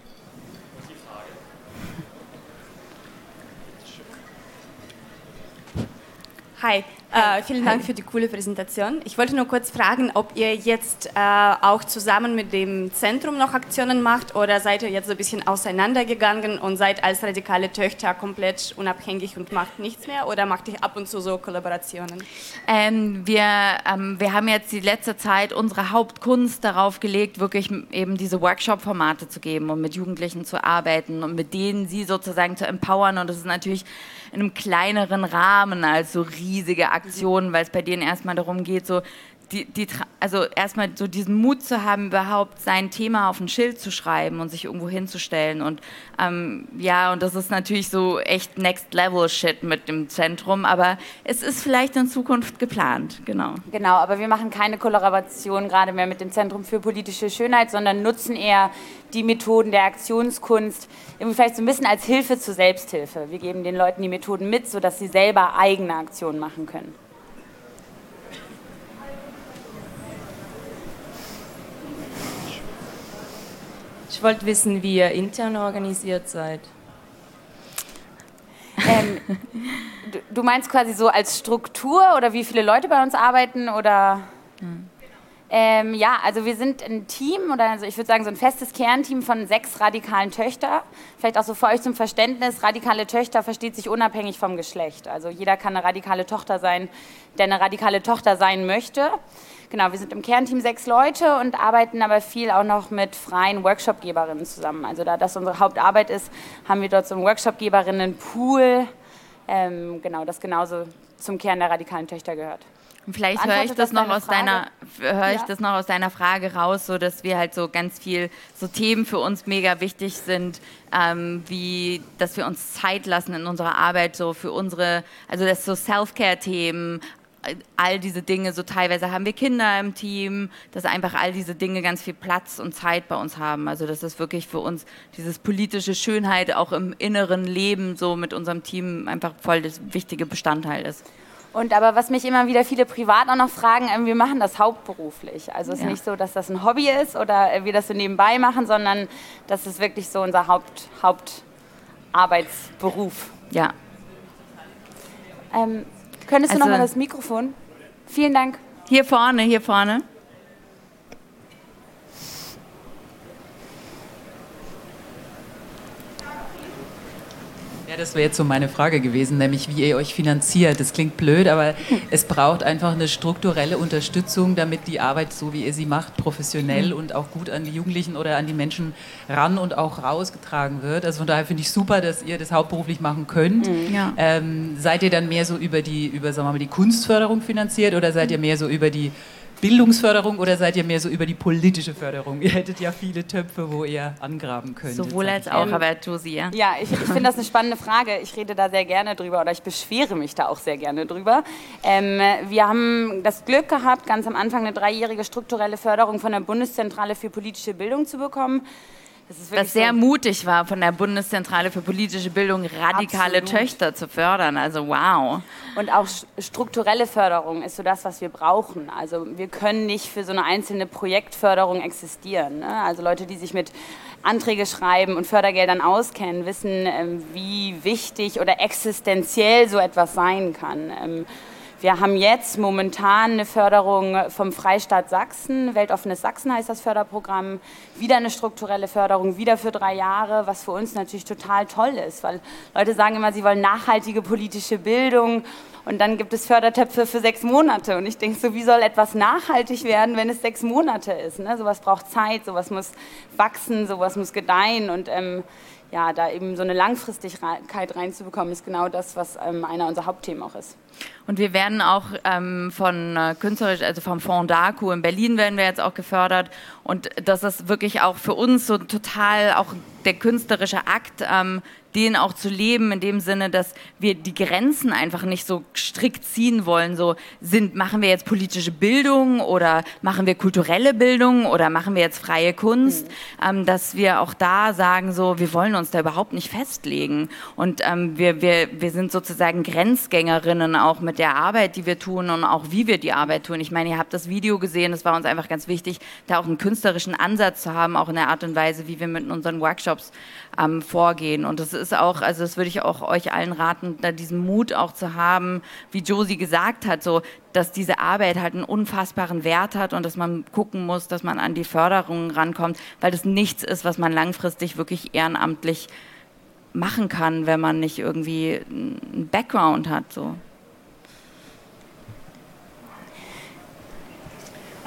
Hi, äh, vielen Dank für die coole Präsentation. Ich wollte nur kurz fragen, ob ihr jetzt äh, auch zusammen mit dem Zentrum noch Aktionen macht oder seid ihr jetzt so ein bisschen auseinandergegangen und seid als radikale Töchter komplett unabhängig und macht nichts mehr oder macht ihr ab und zu so Kollaborationen? Ähm, wir, ähm, wir haben jetzt die letzte Zeit unsere Hauptkunst darauf gelegt, wirklich eben diese Workshop-Formate zu geben und mit Jugendlichen zu arbeiten und mit denen sie sozusagen zu empowern, und das ist natürlich in einem kleineren Rahmen als so riesige Aktionen, weil es bei denen erstmal darum geht, so die, die, also erstmal so diesen Mut zu haben, überhaupt sein Thema auf ein Schild zu schreiben und sich irgendwo hinzustellen. Und ähm, ja, und das ist natürlich so echt Next-Level-Shit mit dem Zentrum, aber es ist vielleicht in Zukunft geplant, genau. Genau, aber wir machen keine Kollaboration gerade mehr mit dem Zentrum für politische Schönheit, sondern nutzen eher die Methoden der Aktionskunst, irgendwie vielleicht so ein bisschen als Hilfe zur Selbsthilfe. Wir geben den Leuten die Methoden mit, sodass sie selber eigene Aktionen machen können. Ich wollte wissen, wie ihr intern organisiert seid. Ähm, du, du meinst quasi so als Struktur oder wie viele Leute bei uns arbeiten oder? Hm. Ähm, ja, also wir sind ein Team oder also ich würde sagen so ein festes Kernteam von sechs radikalen Töchtern. Vielleicht auch so für euch zum Verständnis, radikale Töchter versteht sich unabhängig vom Geschlecht. Also jeder kann eine radikale Tochter sein, der eine radikale Tochter sein möchte. Genau, wir sind im Kernteam sechs Leute und arbeiten aber viel auch noch mit freien Workshopgeberinnen zusammen. Also da das unsere Hauptarbeit ist, haben wir dort so einen Workshopgeberinnen-Pool. Ähm, genau, das genauso zum Kern der radikalen Töchter gehört. Und vielleicht höre ich das noch aus deiner, höre ich Ja. das noch aus deiner Frage raus, so dass wir halt so ganz viel so Themen für uns mega wichtig sind, ähm, wie dass wir uns Zeit lassen in unserer Arbeit, so für unsere, also das so Self-Care-Themen, all diese Dinge, so teilweise haben wir Kinder im Team, dass einfach all diese Dinge ganz viel Platz und Zeit bei uns haben. Also dass das wirklich für uns dieses politische Schönheit auch im inneren Leben so mit unserem Team einfach voll das wichtige Bestandteil ist. Und aber was mich immer wieder viele privat auch noch fragen, äh, wir machen das hauptberuflich. Also es ist Ja. nicht so, dass das ein Hobby ist oder äh, wir das so nebenbei machen, sondern das ist wirklich so unser Haupt, Hauptarbeitsberuf. Ja. Ähm, könntest du Also- noch mal das Mikrofon? Vielen Dank. Hier vorne, hier vorne. Ja, das wäre jetzt so meine Frage gewesen, nämlich wie ihr euch finanziert. Das klingt blöd, aber es braucht einfach eine strukturelle Unterstützung, damit die Arbeit, so wie ihr sie macht, professionell und auch gut an die Jugendlichen oder an die Menschen ran und auch rausgetragen wird. Also von daher finde ich super, dass ihr das hauptberuflich machen könnt. Ja. Ähm, seid ihr dann mehr so über die, über, sagen wir mal, die Kunstförderung finanziert oder seid ihr mehr so über die Bildungsförderung oder seid ihr mehr so über die politische Förderung? Ihr hättet ja viele Töpfe, wo ihr angraben könnt. Sowohl als auch, Ähm, aber Josie, ja. Ja, ich, ich finde das eine spannende Frage. Ich rede da sehr gerne drüber oder ich beschwere mich da auch sehr gerne drüber. Ähm, wir haben das Glück gehabt, ganz am Anfang eine dreijährige strukturelle Förderung von der Bundeszentrale für politische Bildung zu bekommen. Das ist wirklich Was sehr so, mutig war, von der Bundeszentrale für politische Bildung radikale Absolut. Töchter zu fördern. Also wow. und auch sch- strukturelle Förderung ist so das, was wir brauchen. Also wir können nicht für so eine einzelne Projektförderung existieren. Ne? Also Leute, die sich mit Anträge schreiben und Fördergeldern auskennen, wissen, ähm, wie wichtig oder existenziell so etwas sein kann. Ähm, Wir haben jetzt momentan eine Förderung vom Freistaat Sachsen, Weltoffenes Sachsen heißt das Förderprogramm, wieder eine strukturelle Förderung, wieder für drei Jahre, was für uns natürlich total toll ist, weil Leute sagen immer, sie wollen nachhaltige politische Bildung und dann gibt es Fördertöpfe für sechs Monate und ich denke so, wie soll etwas nachhaltig werden, wenn es sechs Monate ist? Ne? Sowas braucht Zeit, sowas muss wachsen, sowas muss gedeihen und ähm, ja, da eben so eine Langfristigkeit reinzubekommen, ist genau das, was ähm, einer unserer Hauptthemen auch ist. Und wir werden auch ähm, von äh, künstlerisch, also vom Fonds Daku in Berlin werden wir jetzt auch gefördert. Und das ist wirklich auch für uns so total auch der künstlerische Akt, ähm, den auch zu leben, in dem Sinne, dass wir die Grenzen einfach nicht so strikt ziehen wollen. So sind, machen wir jetzt politische Bildung oder machen wir kulturelle Bildung oder machen wir jetzt freie Kunst, mhm. ähm, dass wir auch da sagen, so, wir wollen uns da überhaupt nicht festlegen. Und ähm, wir, wir, wir sind sozusagen Grenzgängerinnen auch mit der Arbeit, die wir tun und auch wie wir die Arbeit tun. Ich meine, ihr habt das Video gesehen, es war uns einfach ganz wichtig, da auch einen künstlerischen Ansatz zu haben, auch in der Art und Weise, wie wir mit unseren Workshops ähm, vorgehen. Und das ist auch, also das würde ich auch euch allen raten, da diesen Mut auch zu haben, wie Josie gesagt hat, so, dass diese Arbeit halt einen unfassbaren Wert hat und dass man gucken muss, dass man an die Förderung rankommt, weil das nichts ist, was man langfristig wirklich ehrenamtlich machen kann, wenn man nicht irgendwie einen Background hat, so.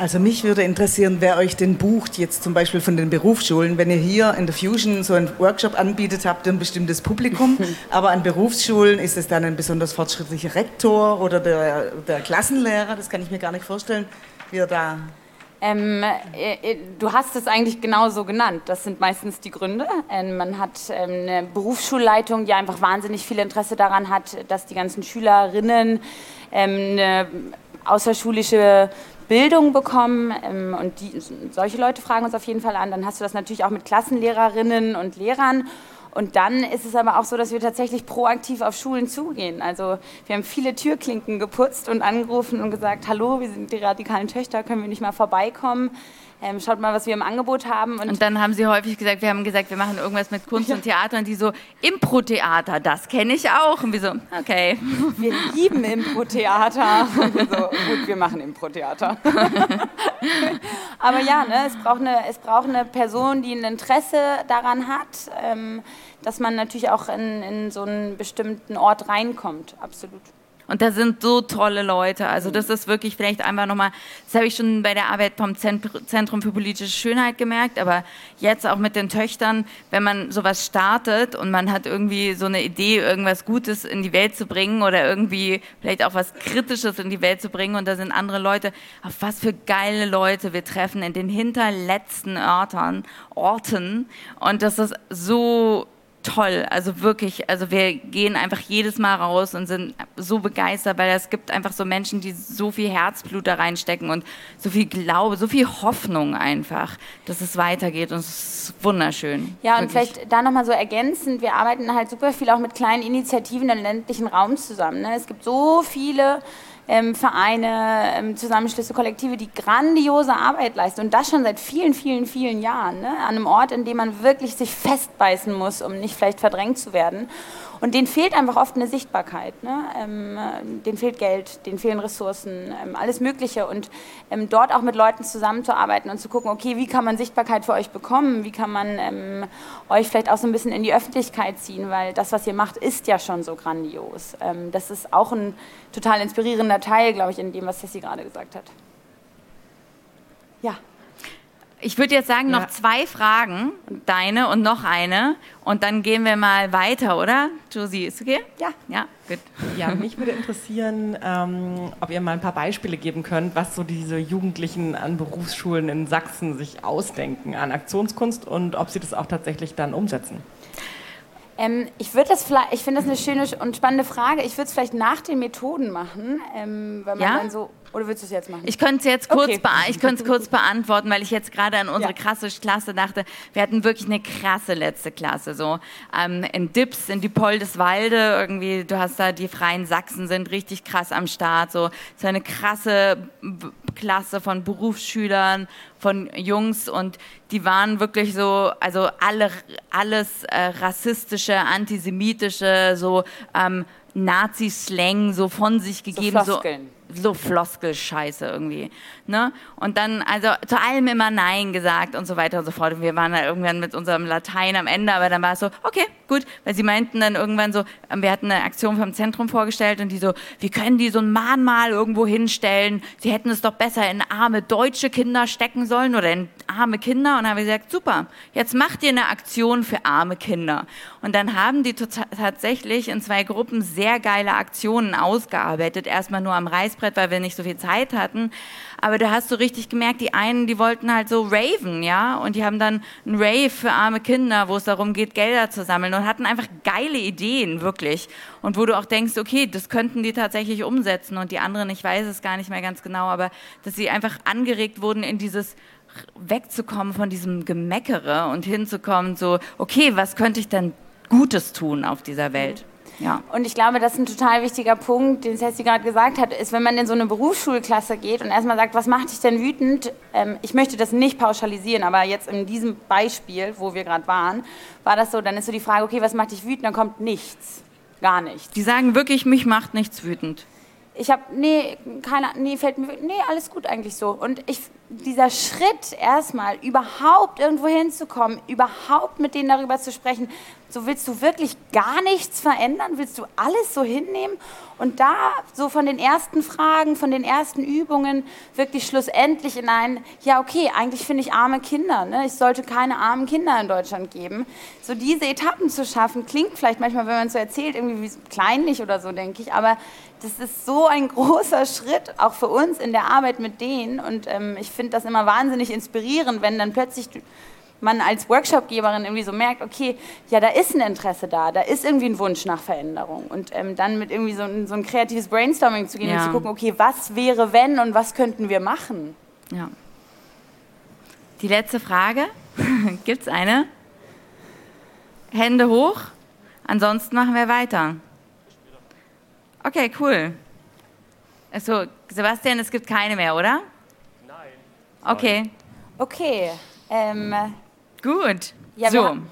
Also mich würde interessieren, wer euch denn bucht, jetzt zum Beispiel von den Berufsschulen. Wenn ihr hier in der Fusion so einen Workshop anbietet, habt ihr ein bestimmtes Publikum, aber an Berufsschulen ist es dann ein besonders fortschrittlicher Rektor oder der, der Klassenlehrer, das kann ich mir gar nicht vorstellen, wie er da... Ähm, äh, du hast es eigentlich genauso genannt. Das sind meistens die Gründe. Ähm, man hat ähm, eine Berufsschulleitung, die einfach wahnsinnig viel Interesse daran hat, dass die ganzen Schülerinnen ähm, eine außerschulische Bildung bekommen. Ähm, und die, solche Leute fragen uns auf jeden Fall an. Dann hast du das natürlich auch mit Klassenlehrerinnen und Lehrern. Und dann ist es aber auch so, dass wir tatsächlich proaktiv auf Schulen zugehen. Also wir haben viele Türklinken geputzt und angerufen und gesagt, hallo, wir sind die radikalen Töchter, können wir nicht mal vorbeikommen? Ähm, schaut mal, was wir im Angebot haben. Und, und dann haben sie häufig gesagt, wir haben gesagt, wir machen irgendwas mit Kunst und Theater. Und die so, Impro-Theater, das kenne ich auch. Und wir so, okay. Wir lieben Impro-Theater. Und wir so, gut, wir machen Impro-Theater. Aber ja, ne, es braucht eine, es braucht eine Person, die ein Interesse daran hat, ähm, dass man natürlich auch in, in so einen bestimmten Ort reinkommt. Absolut. Und da sind so tolle Leute. Also das ist wirklich vielleicht einfach nochmal, das habe ich schon bei der Arbeit vom Zentrum für politische Schönheit gemerkt, aber jetzt auch mit den Töchtern, wenn man sowas startet und man hat irgendwie so eine Idee, irgendwas Gutes in die Welt zu bringen oder irgendwie vielleicht auch was Kritisches in die Welt zu bringen und da sind andere Leute, auf was für geile Leute wir treffen in den hinterletzten Orten, Orten und das ist so toll, also wirklich, also wir gehen einfach jedes Mal raus und sind so begeistert, weil es gibt einfach so Menschen, die so viel Herzblut da reinstecken und so viel Glaube, so viel Hoffnung einfach, dass es weitergeht und es ist wunderschön. Ja, und wirklich. vielleicht da nochmal so ergänzend, wir arbeiten halt super viel auch mit kleinen Initiativen im ländlichen Raum zusammen. Ne? Es gibt so viele Ähm, Vereine, ähm, Zusammenschlüsse, Kollektive, die grandiose Arbeit leisten und das schon seit vielen, vielen, vielen Jahren, ne? An einem Ort, in dem man wirklich sich festbeißen muss, um nicht vielleicht verdrängt zu werden. Und denen fehlt einfach oft eine Sichtbarkeit, ne? Ähm, denen fehlt Geld, denen fehlen Ressourcen, ähm, alles Mögliche und ähm, dort auch mit Leuten zusammenzuarbeiten und zu gucken, okay, wie kann man Sichtbarkeit für euch bekommen, wie kann man ähm, euch vielleicht auch so ein bisschen in die Öffentlichkeit ziehen, weil das, was ihr macht, ist ja schon so grandios. Ähm, das ist auch ein total inspirierender Teil, glaube ich, in dem, was Ceci gerade gesagt hat. Ja. Ich würde jetzt sagen, Ja. noch zwei Fragen, deine und noch eine. Und dann gehen wir mal weiter, oder? Josie, ist okay? Ja. Ja, gut. Ja, mich würde interessieren, ähm, ob ihr mal ein paar Beispiele geben könnt, was so diese Jugendlichen an Berufsschulen in Sachsen sich ausdenken an Aktionskunst und ob sie das auch tatsächlich dann umsetzen. Ähm, ich würde das vielleicht, ich finde das eine schöne und spannende Frage. Ich würde es vielleicht nach den Methoden machen, ähm, weil man Ja? dann so. Oder willst du es jetzt machen? Ich könnte es jetzt kurz, Okay. bea- ich könnte es kurz beantworten, weil ich jetzt gerade an unsere Ja. krasse Klasse dachte. Wir hatten wirklich eine krasse letzte Klasse. So ähm, in Dips, in Diepoldeswalde, irgendwie, du hast da die Freien Sachsen sind richtig krass am Start. So, so eine krasse B- Klasse von Berufsschülern, von Jungs und die waren wirklich so, also alle, alles äh, rassistische, antisemitische, so ähm, Nazi-Slang so von sich gegeben. So Floskeln. so Floskel-Scheiße irgendwie, ne? Und dann, also zu allem immer Nein gesagt und so weiter und so fort. Und wir waren da irgendwann mit unserem Latein am Ende, aber dann war es so, okay, gut, weil sie meinten dann irgendwann so, wir hatten eine Aktion vom Zentrum vorgestellt und die so, wie können die so ein Mahnmal irgendwo hinstellen? Sie hätten es doch besser in arme deutsche Kinder stecken sollen oder in arme Kinder. Und dann haben wir gesagt, super, jetzt macht ihr eine Aktion für arme Kinder. Und dann haben die tota- tatsächlich in zwei Gruppen sehr geile Aktionen ausgearbeitet, erstmal nur am Reißbrett, weil wir nicht so viel Zeit hatten. Aber da hast du richtig gemerkt, die einen, die wollten halt so raven, ja, und die haben dann ein Rave für arme Kinder, wo es darum geht, Gelder zu sammeln und hatten einfach geile Ideen, wirklich. Und wo du auch denkst, okay, das könnten die tatsächlich umsetzen und die anderen, ich weiß es gar nicht mehr ganz genau, aber dass sie einfach angeregt wurden, in dieses wegzukommen von diesem Gemeckere und hinzukommen so, okay, was könnte ich denn Gutes tun auf dieser Welt? Ja. Und ich glaube, das ist ein total wichtiger Punkt, den Ceci gerade gesagt hat, ist, wenn man in so eine Berufsschulklasse geht und erstmal sagt, was macht dich denn wütend? Ähm, ich möchte das nicht pauschalisieren, aber jetzt in diesem Beispiel, wo wir gerade waren, war das so, dann ist so die Frage, okay, was macht dich wütend? Dann kommt nichts, gar nichts. Die sagen wirklich, mich macht nichts wütend. Ich habe, nee, keine, nee, fällt mir, nee, alles gut eigentlich so. Und ich, dieser Schritt erstmal, überhaupt irgendwo hinzukommen, überhaupt mit denen darüber zu sprechen, so willst du wirklich gar nichts verändern, willst du alles so hinnehmen und da so von den ersten Fragen, von den ersten Übungen wirklich schlussendlich in ein, ja okay, eigentlich finde ich arme Kinder, ne? Ich sollte keine armen Kinder in Deutschland geben. So diese Etappen zu schaffen, klingt vielleicht manchmal, wenn man es so erzählt, irgendwie wie kleinlich oder so, denke ich, aber das ist so ein großer Schritt, auch für uns in der Arbeit mit denen und ähm, ich finde das immer wahnsinnig inspirierend, wenn dann plötzlich man als Workshopgeberin irgendwie so merkt, okay, ja, da ist ein Interesse da, da ist irgendwie ein Wunsch nach Veränderung und ähm, dann mit irgendwie so ein, so ein kreatives Brainstorming zu gehen Ja. und zu gucken, okay, was wäre wenn und was könnten wir machen? Ja. Die letzte Frage. Gibt's eine? Hände hoch. Ansonsten machen wir weiter. Okay, cool. Achso, Sebastian, es gibt keine mehr, oder? Nein. Okay. Okay, ähm, Gut. Ja, wir so. haben-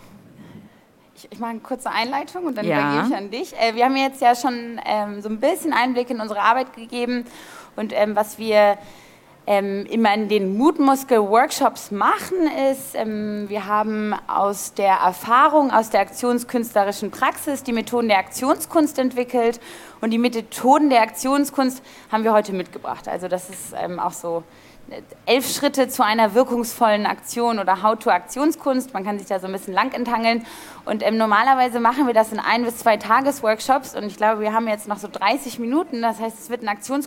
ich, ich mache eine kurze Einleitung und dann Ja. übergebe ich an dich. Äh, wir haben jetzt ja schon ähm, so ein bisschen Einblick in unsere Arbeit gegeben und ähm, was wir ähm, immer in den Mutmuskel-Workshops machen ist, ähm, wir haben aus der Erfahrung, aus der aktionskünstlerischen Praxis die Methoden der Aktionskunst entwickelt und die Methoden der Aktionskunst haben wir heute mitgebracht. Also das ist ähm, auch so elf Schritte zu einer wirkungsvollen Aktion oder How-to-Aktionskunst. Man kann sich da so ein bisschen lang enthangeln. Und ähm, normalerweise machen wir das in ein- bis zwei Tages-Workshops. Und ich glaube, wir haben jetzt noch so dreißig Minuten. Das heißt, es wird ein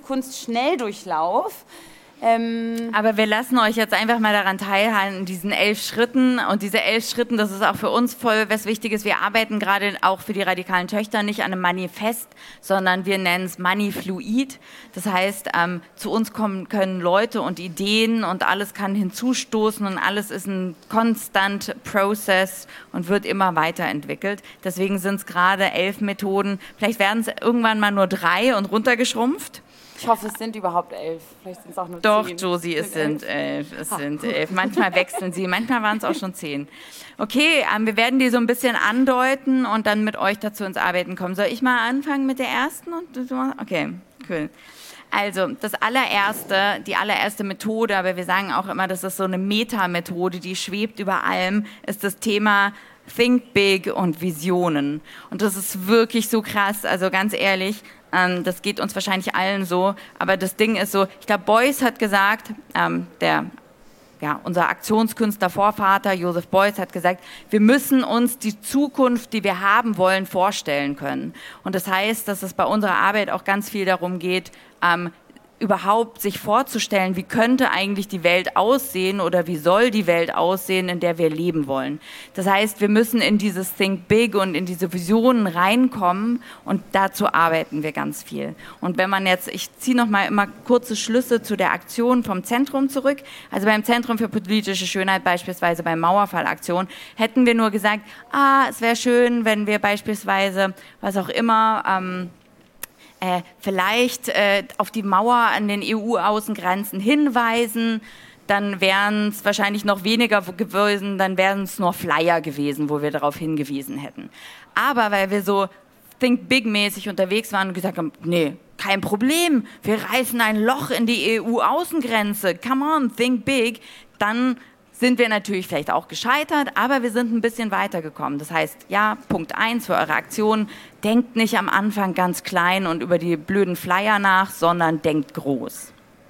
Aktionskunst-Schnelldurchlauf. Ähm, Aber wir lassen euch jetzt einfach mal daran teilhaben, in diesen elf Schritten. Und diese elf Schritten, das ist auch für uns voll was Wichtiges. Wir arbeiten gerade auch für die radikalen Töchter nicht an einem Manifest, sondern wir nennen es Manifluid. Das heißt, ähm, zu uns kommen können Leute und Ideen und alles kann hinzustoßen und alles ist ein constant Process und wird immer weiterentwickelt. Deswegen sind es gerade elf Methoden. Vielleicht werden es irgendwann mal nur drei und runtergeschrumpft. ich hoffe, es sind überhaupt elf. Vielleicht sind es auch nur Doch, zehn. Josie, es Sind sind elf. Es sind elf. Manchmal wechseln sie, manchmal waren es auch schon zehn. Okay, ähm, wir werden die so ein bisschen andeuten und dann mit euch dazu ins Arbeiten kommen. Soll ich mal anfangen mit der ersten? Und du machst- Okay, cool. Also, das allererste, die allererste Methode, aber wir sagen auch immer, das ist so eine Meta-Methode, die schwebt über allem, ist das Thema Think Big und Visionen. Und das ist wirklich so krass, also ganz ehrlich, ähm, das geht uns wahrscheinlich allen so, aber das Ding ist so, ich glaube, Beuys hat gesagt, ähm, der, ja, unser Aktionskünstler Vorvater Joseph Beuys hat gesagt, wir müssen uns die Zukunft, die wir haben wollen, vorstellen können. Und das heißt, dass es bei unserer Arbeit auch ganz viel darum geht, ähm, überhaupt sich vorzustellen, wie könnte eigentlich die Welt aussehen oder wie soll die Welt aussehen, in der wir leben wollen. Das heißt, wir müssen in dieses Think Big und in diese Visionen reinkommen und dazu arbeiten wir ganz viel. Und wenn man jetzt, ich ziehe noch mal immer kurze Schlüsse zu der Aktion vom Zentrum zurück. Also beim Zentrum für politische Schönheit, beispielsweise bei Mauerfallaktion, hätten wir nur gesagt, ah, es wäre schön, wenn wir beispielsweise, was auch immer, ähm, Äh, vielleicht äh, auf die Mauer an den E U-Außengrenzen hinweisen, dann wären es wahrscheinlich noch weniger gewesen, dann wären es nur Flyer gewesen, wo wir darauf hingewiesen hätten. Aber weil wir so Think Big-mäßig unterwegs waren und gesagt haben, nee, kein Problem, wir reißen ein Loch in die E U-Außengrenze, come on, think big, dann sind wir natürlich vielleicht auch gescheitert, aber wir sind ein bisschen weitergekommen. Das heißt, ja, Punkt eins für eure Aktion, denkt nicht am Anfang ganz klein und über die blöden Flyer nach, sondern denkt groß.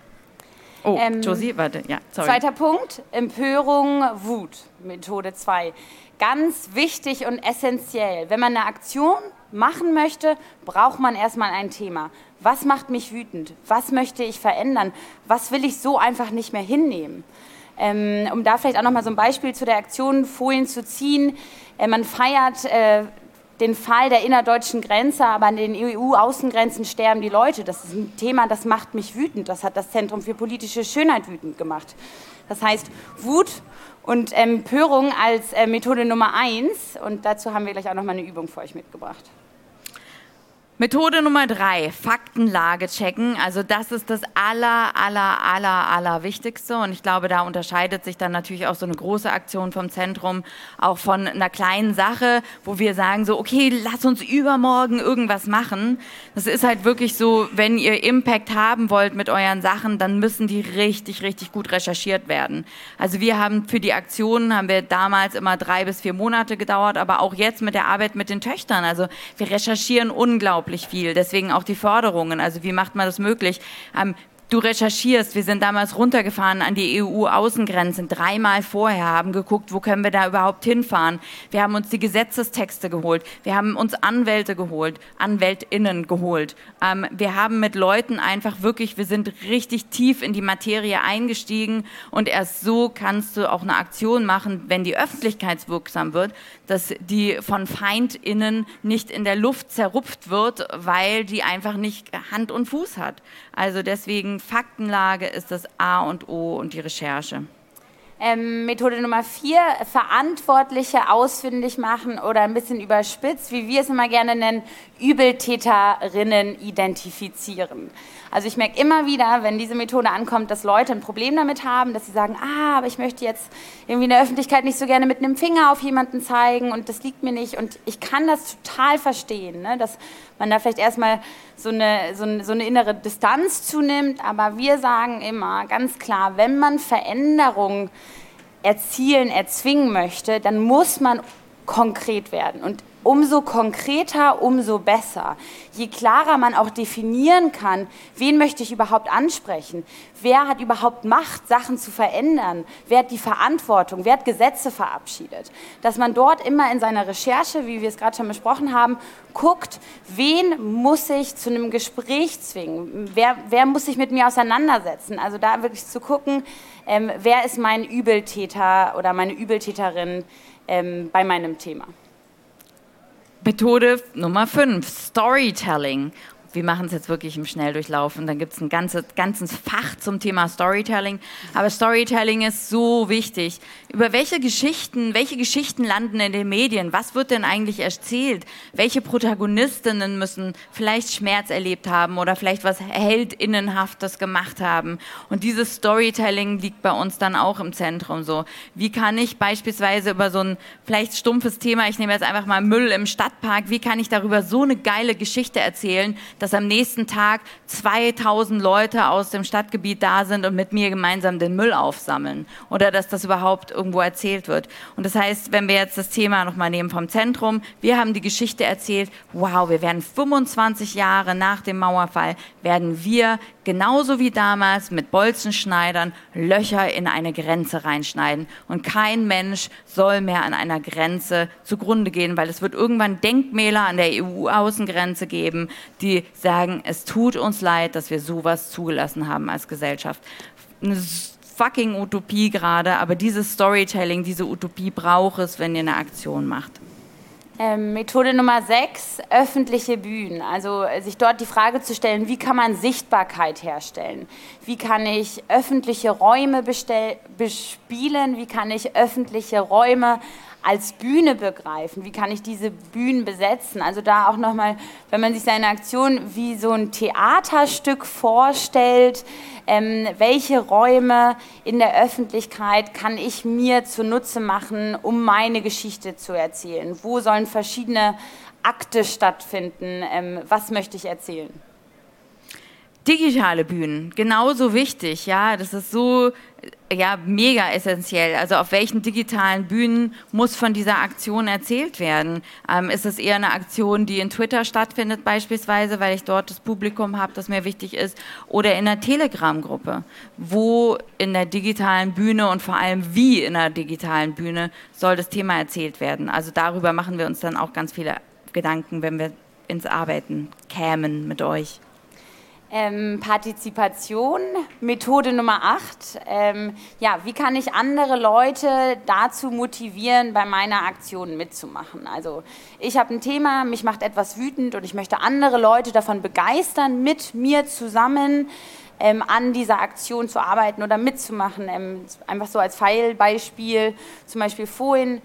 Oh, Ähm, Josie, warte, ja, sorry. Zweiter Punkt, Empörung, Wut, Methode zwei. Ganz wichtig und essentiell. Wenn man eine Aktion machen möchte, braucht man erstmal ein Thema. Was macht mich wütend? Was möchte ich verändern? Was will ich so einfach nicht mehr hinnehmen? Ähm, um da vielleicht auch noch mal so ein Beispiel zu der Aktion Folien zu ziehen. Äh, man feiert äh, den Fall der innerdeutschen Grenze, aber an den E U-Außengrenzen sterben die Leute. Das ist ein Thema, das macht mich wütend. Das hat das Zentrum für politische Schönheit wütend gemacht. Das heißt, Wut und Empörung als äh, Methode Nummer eins. Und dazu haben wir gleich auch noch mal eine Übung für euch mitgebracht. Methode Nummer drei, Faktenlage checken. Also das ist das aller, aller, aller, aller Wichtigste. Und ich glaube, da unterscheidet sich dann natürlich auch so eine große Aktion vom Zentrum auch von einer kleinen Sache, wo wir sagen so, okay, lass uns übermorgen irgendwas machen. Das ist halt wirklich so, wenn ihr Impact haben wollt mit euren Sachen, dann müssen die richtig, richtig gut recherchiert werden. Also wir haben für die Aktionen, haben wir damals immer drei bis vier Monate gedauert, aber auch jetzt mit der Arbeit mit den Töchtern. Also wir recherchieren unglaublich viel, deswegen auch die Förderungen. Also wie macht man das möglich? Ähm, du recherchierst, wir sind damals runtergefahren an die E U-Außengrenzen, dreimal vorher, haben geguckt, wo können wir da überhaupt hinfahren. Wir haben uns die Gesetzestexte geholt, wir haben uns Anwälte geholt, AnwältInnen geholt. Ähm, wir haben mit Leuten einfach wirklich, wir sind richtig tief in die Materie eingestiegen und erst so kannst du auch eine Aktion machen, wenn die öffentlichkeitswirksam wird, dass die von FeindInnen nicht in der Luft zerrupft wird, weil die einfach nicht Hand und Fuß hat. Also deswegen Faktenlage ist das A und O und die Recherche. Ähm, Methode Nummer vier, Verantwortliche ausfindig machen oder ein bisschen überspitzt, wie wir es immer gerne nennen, Übeltäterinnen identifizieren. Also ich merke immer wieder, wenn diese Methode ankommt, dass Leute ein Problem damit haben, dass sie sagen, ah, aber ich möchte jetzt irgendwie in der Öffentlichkeit nicht so gerne mit einem Finger auf jemanden zeigen und das liegt mir nicht. Und ich kann das total verstehen, ne? Dass man da vielleicht erstmal so eine, so, eine, so eine innere Distanz zunimmt. Aber wir sagen immer ganz klar, wenn man Veränderungen erzielen, erzwingen möchte, dann muss man konkret werden. Und umso konkreter, umso besser. Je klarer man auch definieren kann, wen möchte ich überhaupt ansprechen, wer hat überhaupt Macht, Sachen zu verändern, wer hat die Verantwortung, wer hat Gesetze verabschiedet. Dass man dort immer in seiner Recherche, wie wir es gerade schon besprochen haben, guckt, wen muss ich zu einem Gespräch zwingen, wer, wer muss sich mit mir auseinandersetzen. Also da wirklich zu gucken, ähm, wer ist mein Übeltäter oder meine Übeltäterin ähm, bei meinem Thema. Methode Nummer fünf, Storytelling. Wir machen es jetzt wirklich im Schnelldurchlauf und dann gibt es ein ganzes, ganzes Fach zum Thema Storytelling. Aber Storytelling ist so wichtig. Über welche Geschichten, welche Geschichten landen in den Medien? Was wird denn eigentlich erzählt? Welche Protagonistinnen müssen vielleicht Schmerz erlebt haben oder vielleicht was Heldinnenhaftes gemacht haben? Und dieses Storytelling liegt bei uns dann auch im Zentrum so. Wie kann ich beispielsweise über so ein vielleicht stumpfes Thema, ich nehme jetzt einfach mal Müll im Stadtpark, wie kann ich darüber so eine geile Geschichte erzählen, dass am nächsten Tag zweitausend Leute aus dem Stadtgebiet da sind und mit mir gemeinsam den Müll aufsammeln oder dass das überhaupt irgendwo erzählt wird. Und das heißt, wenn wir jetzt das Thema nochmal nehmen vom Zentrum, wir haben die Geschichte erzählt, wow, wir werden fünfundzwanzig Jahre nach dem Mauerfall, werden wir genauso wie damals mit Bolzenschneidern Löcher in eine Grenze reinschneiden. Und kein Mensch soll mehr an einer Grenze zugrunde gehen, weil es wird irgendwann Denkmäler an der E U-Außengrenze geben, die sagen, es tut uns leid, dass wir sowas zugelassen haben als Gesellschaft. Eine fucking Utopie gerade, aber dieses Storytelling, diese Utopie braucht es, wenn ihr eine Aktion macht. Ähm, Methode Nummer sechs, öffentliche Bühnen. Also sich dort die Frage zu stellen, wie kann man Sichtbarkeit herstellen? Wie kann ich öffentliche Räume bestell- bespielen? Wie kann ich öffentliche Räume als Bühne begreifen? Wie kann ich diese Bühnen besetzen? Also da auch nochmal, wenn man sich seine Aktion wie so ein Theaterstück vorstellt, ähm, welche Räume in der Öffentlichkeit kann ich mir zunutze machen, um meine Geschichte zu erzählen? Wo sollen verschiedene Akte stattfinden? Ähm, was möchte ich erzählen? Digitale Bühnen, genauso wichtig, ja, das ist so, ja, mega essentiell. Also auf welchen digitalen Bühnen muss von dieser Aktion erzählt werden? Ähm, ist es eher eine Aktion, die in Twitter stattfindet beispielsweise, weil ich dort das Publikum habe, das mir wichtig ist, oder in einer Telegram-Gruppe? Wo in der digitalen Bühne und vor allem wie in der digitalen Bühne soll das Thema erzählt werden? Also darüber machen wir uns dann auch ganz viele Gedanken, wenn wir ins Arbeiten kämen mit euch. Ähm, Partizipation, Methode Nummer acht. Ähm, ja, wie kann ich andere Leute dazu motivieren, bei meiner Aktion mitzumachen? Also ich habe ein Thema, mich macht etwas wütend und ich möchte andere Leute davon begeistern, mit mir zusammen ähm, an dieser Aktion zu arbeiten oder mitzumachen. Ähm, einfach so als Pfeilbeispiel, zum Beispiel vorhin.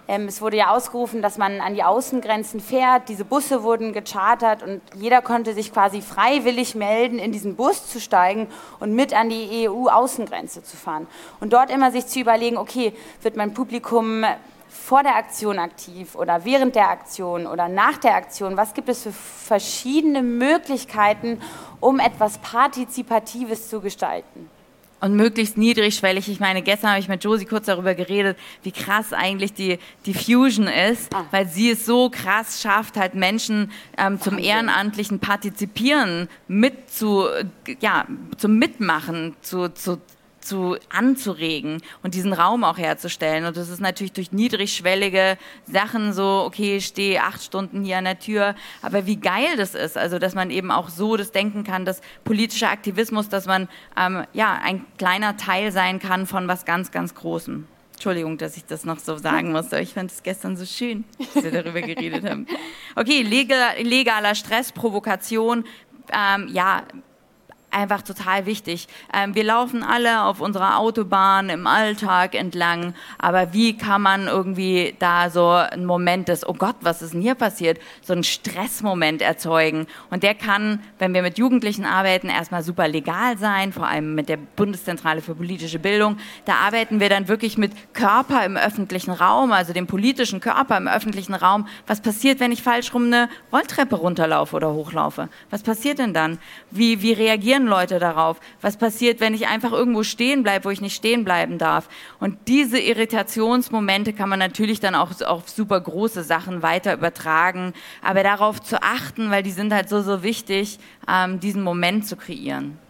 Ähm, es wurde ja ausgerufen, dass man an die Außengrenzen fährt. Diese Busse wurden gechartert und jeder konnte sich quasi freiwillig melden, in diesen Bus zu steigen und mit an die E U-Außengrenze zu fahren. Und dort immer sich zu überlegen, okay, wird mein Publikum vor der Aktion aktiv oder während der Aktion oder nach der Aktion? Was gibt es für verschiedene Möglichkeiten, um etwas Partizipatives zu gestalten? Und möglichst niedrigschwellig. Ich meine, gestern habe ich mit Josie kurz darüber geredet, wie krass eigentlich die, die Fusion ist, ah. weil sie es so krass schafft, halt Menschen ähm, zum ehrenamtlichen Partizipieren mit zu, ja, zum Mitmachen, zu, zu zu anzuregen und diesen Raum auch herzustellen. Und das ist natürlich durch niedrigschwellige Sachen so, okay, ich stehe acht Stunden hier an der Tür, aber wie geil das ist, also dass man eben auch so das denken kann, dass politischer Aktivismus, dass man ähm, ja, ein kleiner Teil sein kann von was ganz, ganz Großem. Entschuldigung, dass ich das noch so sagen musste. Ich fand es gestern so schön, dass wir darüber geredet haben. Okay, legal, legaler Stress, Provokation, ähm, ja, einfach total wichtig. Ähm, wir laufen alle auf unserer Autobahn im Alltag entlang, aber wie kann man irgendwie da so einen Moment des, oh Gott, was ist denn hier passiert, so einen Stressmoment erzeugen? Und der kann, wenn wir mit Jugendlichen arbeiten, erstmal super legal sein, vor allem mit der Bundeszentrale für politische Bildung. Da arbeiten wir dann wirklich mit Körper im öffentlichen Raum, also dem politischen Körper im öffentlichen Raum. Was passiert, wenn ich falsch rum eine Rolltreppe runterlaufe oder hochlaufe? Was passiert denn dann? Wie, wie reagieren Leute darauf? Was passiert, wenn ich einfach irgendwo stehen bleibe, wo ich nicht stehen bleiben darf? Und diese Irritationsmomente kann man natürlich dann auch auf super große Sachen weiter übertragen, aber darauf zu achten, weil die sind halt so, so wichtig, ähm, diesen Moment zu kreieren.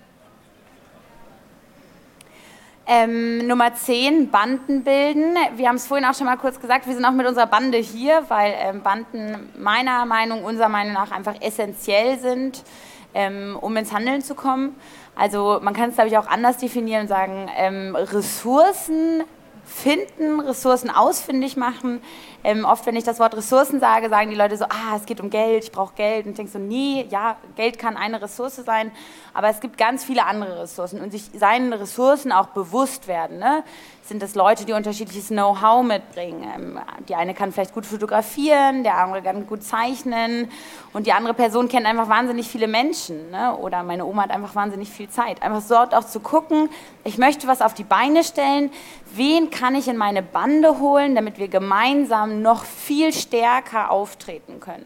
Ähm, Nummer zehn, Banden bilden. Wir haben es vorhin auch schon mal kurz gesagt, wir sind auch mit unserer Bande hier, weil ähm, Banden meiner Meinung, unserer Meinung nach einfach essentiell sind, ähm, um ins Handeln zu kommen. Also man kann es, glaube ich, auch anders definieren und sagen, ähm, Ressourcen finden, Ressourcen ausfindig machen. Ähm, oft, wenn ich das Wort Ressourcen sage, sagen die Leute so, ah, es geht um Geld, ich brauche Geld. Und ich denke so, nee, ja, Geld kann eine Ressource sein, aber es gibt ganz viele andere Ressourcen und sich seinen Ressourcen auch bewusst werden. Ne? Sind das Leute, die unterschiedliches Know-how mitbringen. Ähm, die eine kann vielleicht gut fotografieren, der andere kann gut zeichnen und die andere Person kennt einfach wahnsinnig viele Menschen. Ne? Oder meine Oma hat einfach wahnsinnig viel Zeit. Einfach dort auch zu gucken, ich möchte was auf die Beine stellen, wen kann ich in meine Bande holen, damit wir gemeinsam noch viel stärker auftreten können.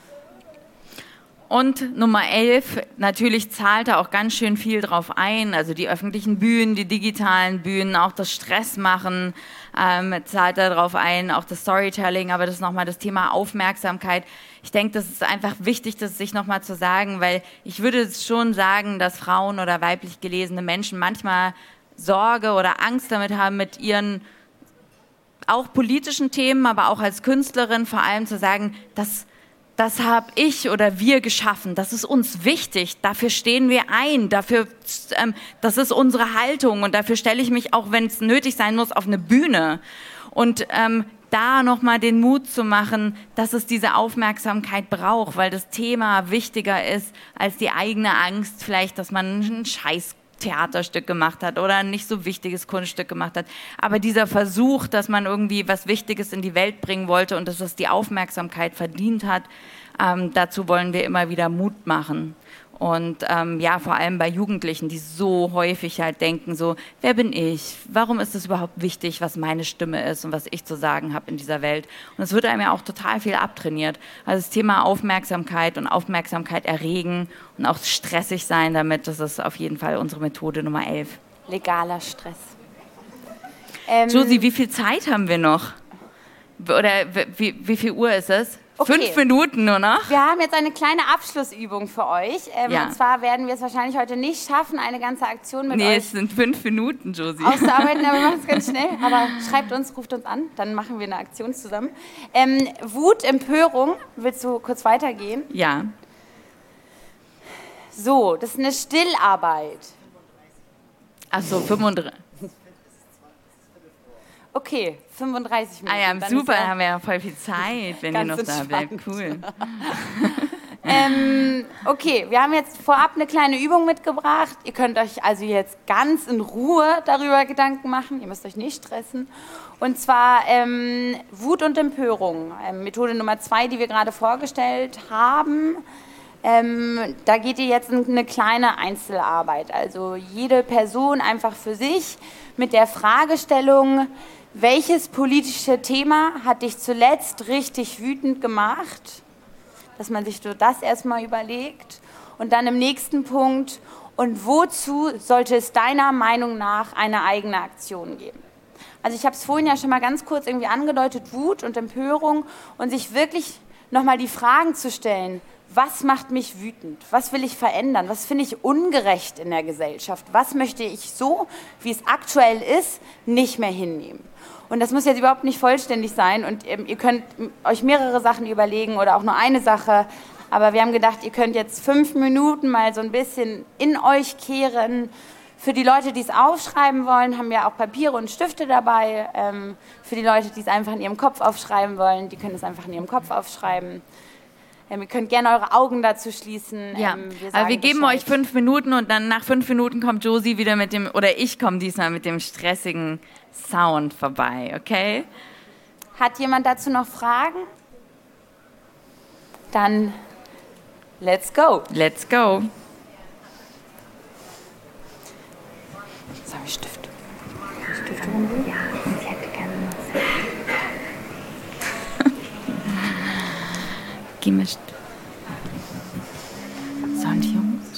Und Nummer elf, natürlich zahlt da auch ganz schön viel drauf ein, also die öffentlichen Bühnen, die digitalen Bühnen, auch das Stressmachen ähm, zahlt da drauf ein, auch das Storytelling, aber das ist nochmal das Thema Aufmerksamkeit. Ich denke, das ist einfach wichtig, das sich nochmal zu sagen, weil ich würde schon sagen, dass Frauen oder weiblich gelesene Menschen manchmal Sorge oder Angst damit haben, mit ihren auch politischen Themen, aber auch als Künstlerin vor allem zu sagen, dass das habe ich oder wir geschaffen, das ist uns wichtig, dafür stehen wir ein, dafür, ähm, das ist unsere Haltung und dafür stelle ich mich auch, wenn es nötig sein muss, auf eine Bühne. Und ähm, da nochmal den Mut zu machen, dass es diese Aufmerksamkeit braucht, weil das Thema wichtiger ist als die eigene Angst, vielleicht, dass man einen Scheiß Theaterstück gemacht hat oder ein nicht so wichtiges Kunststück gemacht hat. Aber dieser Versuch, dass man irgendwie was Wichtiges in die Welt bringen wollte und dass es die Aufmerksamkeit verdient hat, ähm, dazu wollen wir immer wieder Mut machen. Und ähm, ja, vor allem bei Jugendlichen, die so häufig halt denken, so, wer bin ich? Warum ist es überhaupt wichtig, was meine Stimme ist und was ich zu sagen habe in dieser Welt? Und es wird einem ja auch total viel abtrainiert. Also das Thema Aufmerksamkeit und Aufmerksamkeit erregen und auch stressig sein damit, das ist auf jeden Fall unsere Methode Nummer elf. Legaler Stress. Ähm, Josie, wie viel Zeit haben wir noch? Oder wie, wie viel Uhr ist es? Okay. Fünf Minuten nur noch. Wir haben jetzt eine kleine Abschlussübung für euch. Ähm, ja. Und zwar werden wir es wahrscheinlich heute nicht schaffen, eine ganze Aktion mit nee, euch... Nee, es sind fünf Minuten, Josie. ...auszuarbeiten, aber wir machen es ganz schnell. Aber schreibt uns, ruft uns an, dann machen wir eine Aktion zusammen. Ähm, Wut, Empörung, willst du kurz weitergehen? Ja. So, das ist eine Stillarbeit. Ach so, fünfunddreißig. Okay, fünfunddreißig Minuten. Ah ja, dann super, ja dann haben wir ja voll viel Zeit, wenn ihr noch da bleibt. Cool. ähm, ähm, okay, wir haben jetzt vorab eine kleine Übung mitgebracht. Ihr könnt euch also jetzt ganz in Ruhe darüber Gedanken machen. Ihr müsst euch nicht stressen. Und zwar ähm, Wut und Empörung. Ähm, Methode Nummer zwei, die wir gerade vorgestellt haben. Ähm, da geht ihr jetzt in eine kleine Einzelarbeit. Also jede Person einfach für sich mit der Fragestellung, welches politische Thema hat dich zuletzt richtig wütend gemacht? Dass man sich das erstmal überlegt. Und dann im nächsten Punkt, und wozu sollte es deiner Meinung nach eine eigene Aktion geben? Also ich habe es vorhin ja schon mal ganz kurz irgendwie angedeutet, Wut und Empörung, und sich wirklich nochmal die Fragen zu stellen, was macht mich wütend? Was will ich verändern? Was finde ich ungerecht in der Gesellschaft? Was möchte ich so, wie es aktuell ist, nicht mehr hinnehmen? Und das muss jetzt überhaupt nicht vollständig sein. Und ähm, ihr könnt euch mehrere Sachen überlegen oder auch nur eine Sache. Aber wir haben gedacht, ihr könnt jetzt fünf Minuten mal so ein bisschen in euch kehren. Für die Leute, die es aufschreiben wollen, haben wir auch Papiere und Stifte dabei. Ähm, für die Leute, die es einfach in ihrem Kopf aufschreiben wollen, die können es einfach in ihrem Kopf aufschreiben. Ähm, ihr könnt gerne eure Augen dazu schließen. Ja, ähm, wir aber wir geben Bescheid. euch fünf Minuten und dann nach fünf Minuten kommt Josie wieder mit dem, oder ich komme diesmal mit dem stressigen Sound vorbei, okay? Hat jemand dazu noch Fragen? Dann let's go. Let's go. Jetzt habe ich Stift. Stifte rum? Ja, ich hätte gerne was. Gib mir Stift. So, und Jungs?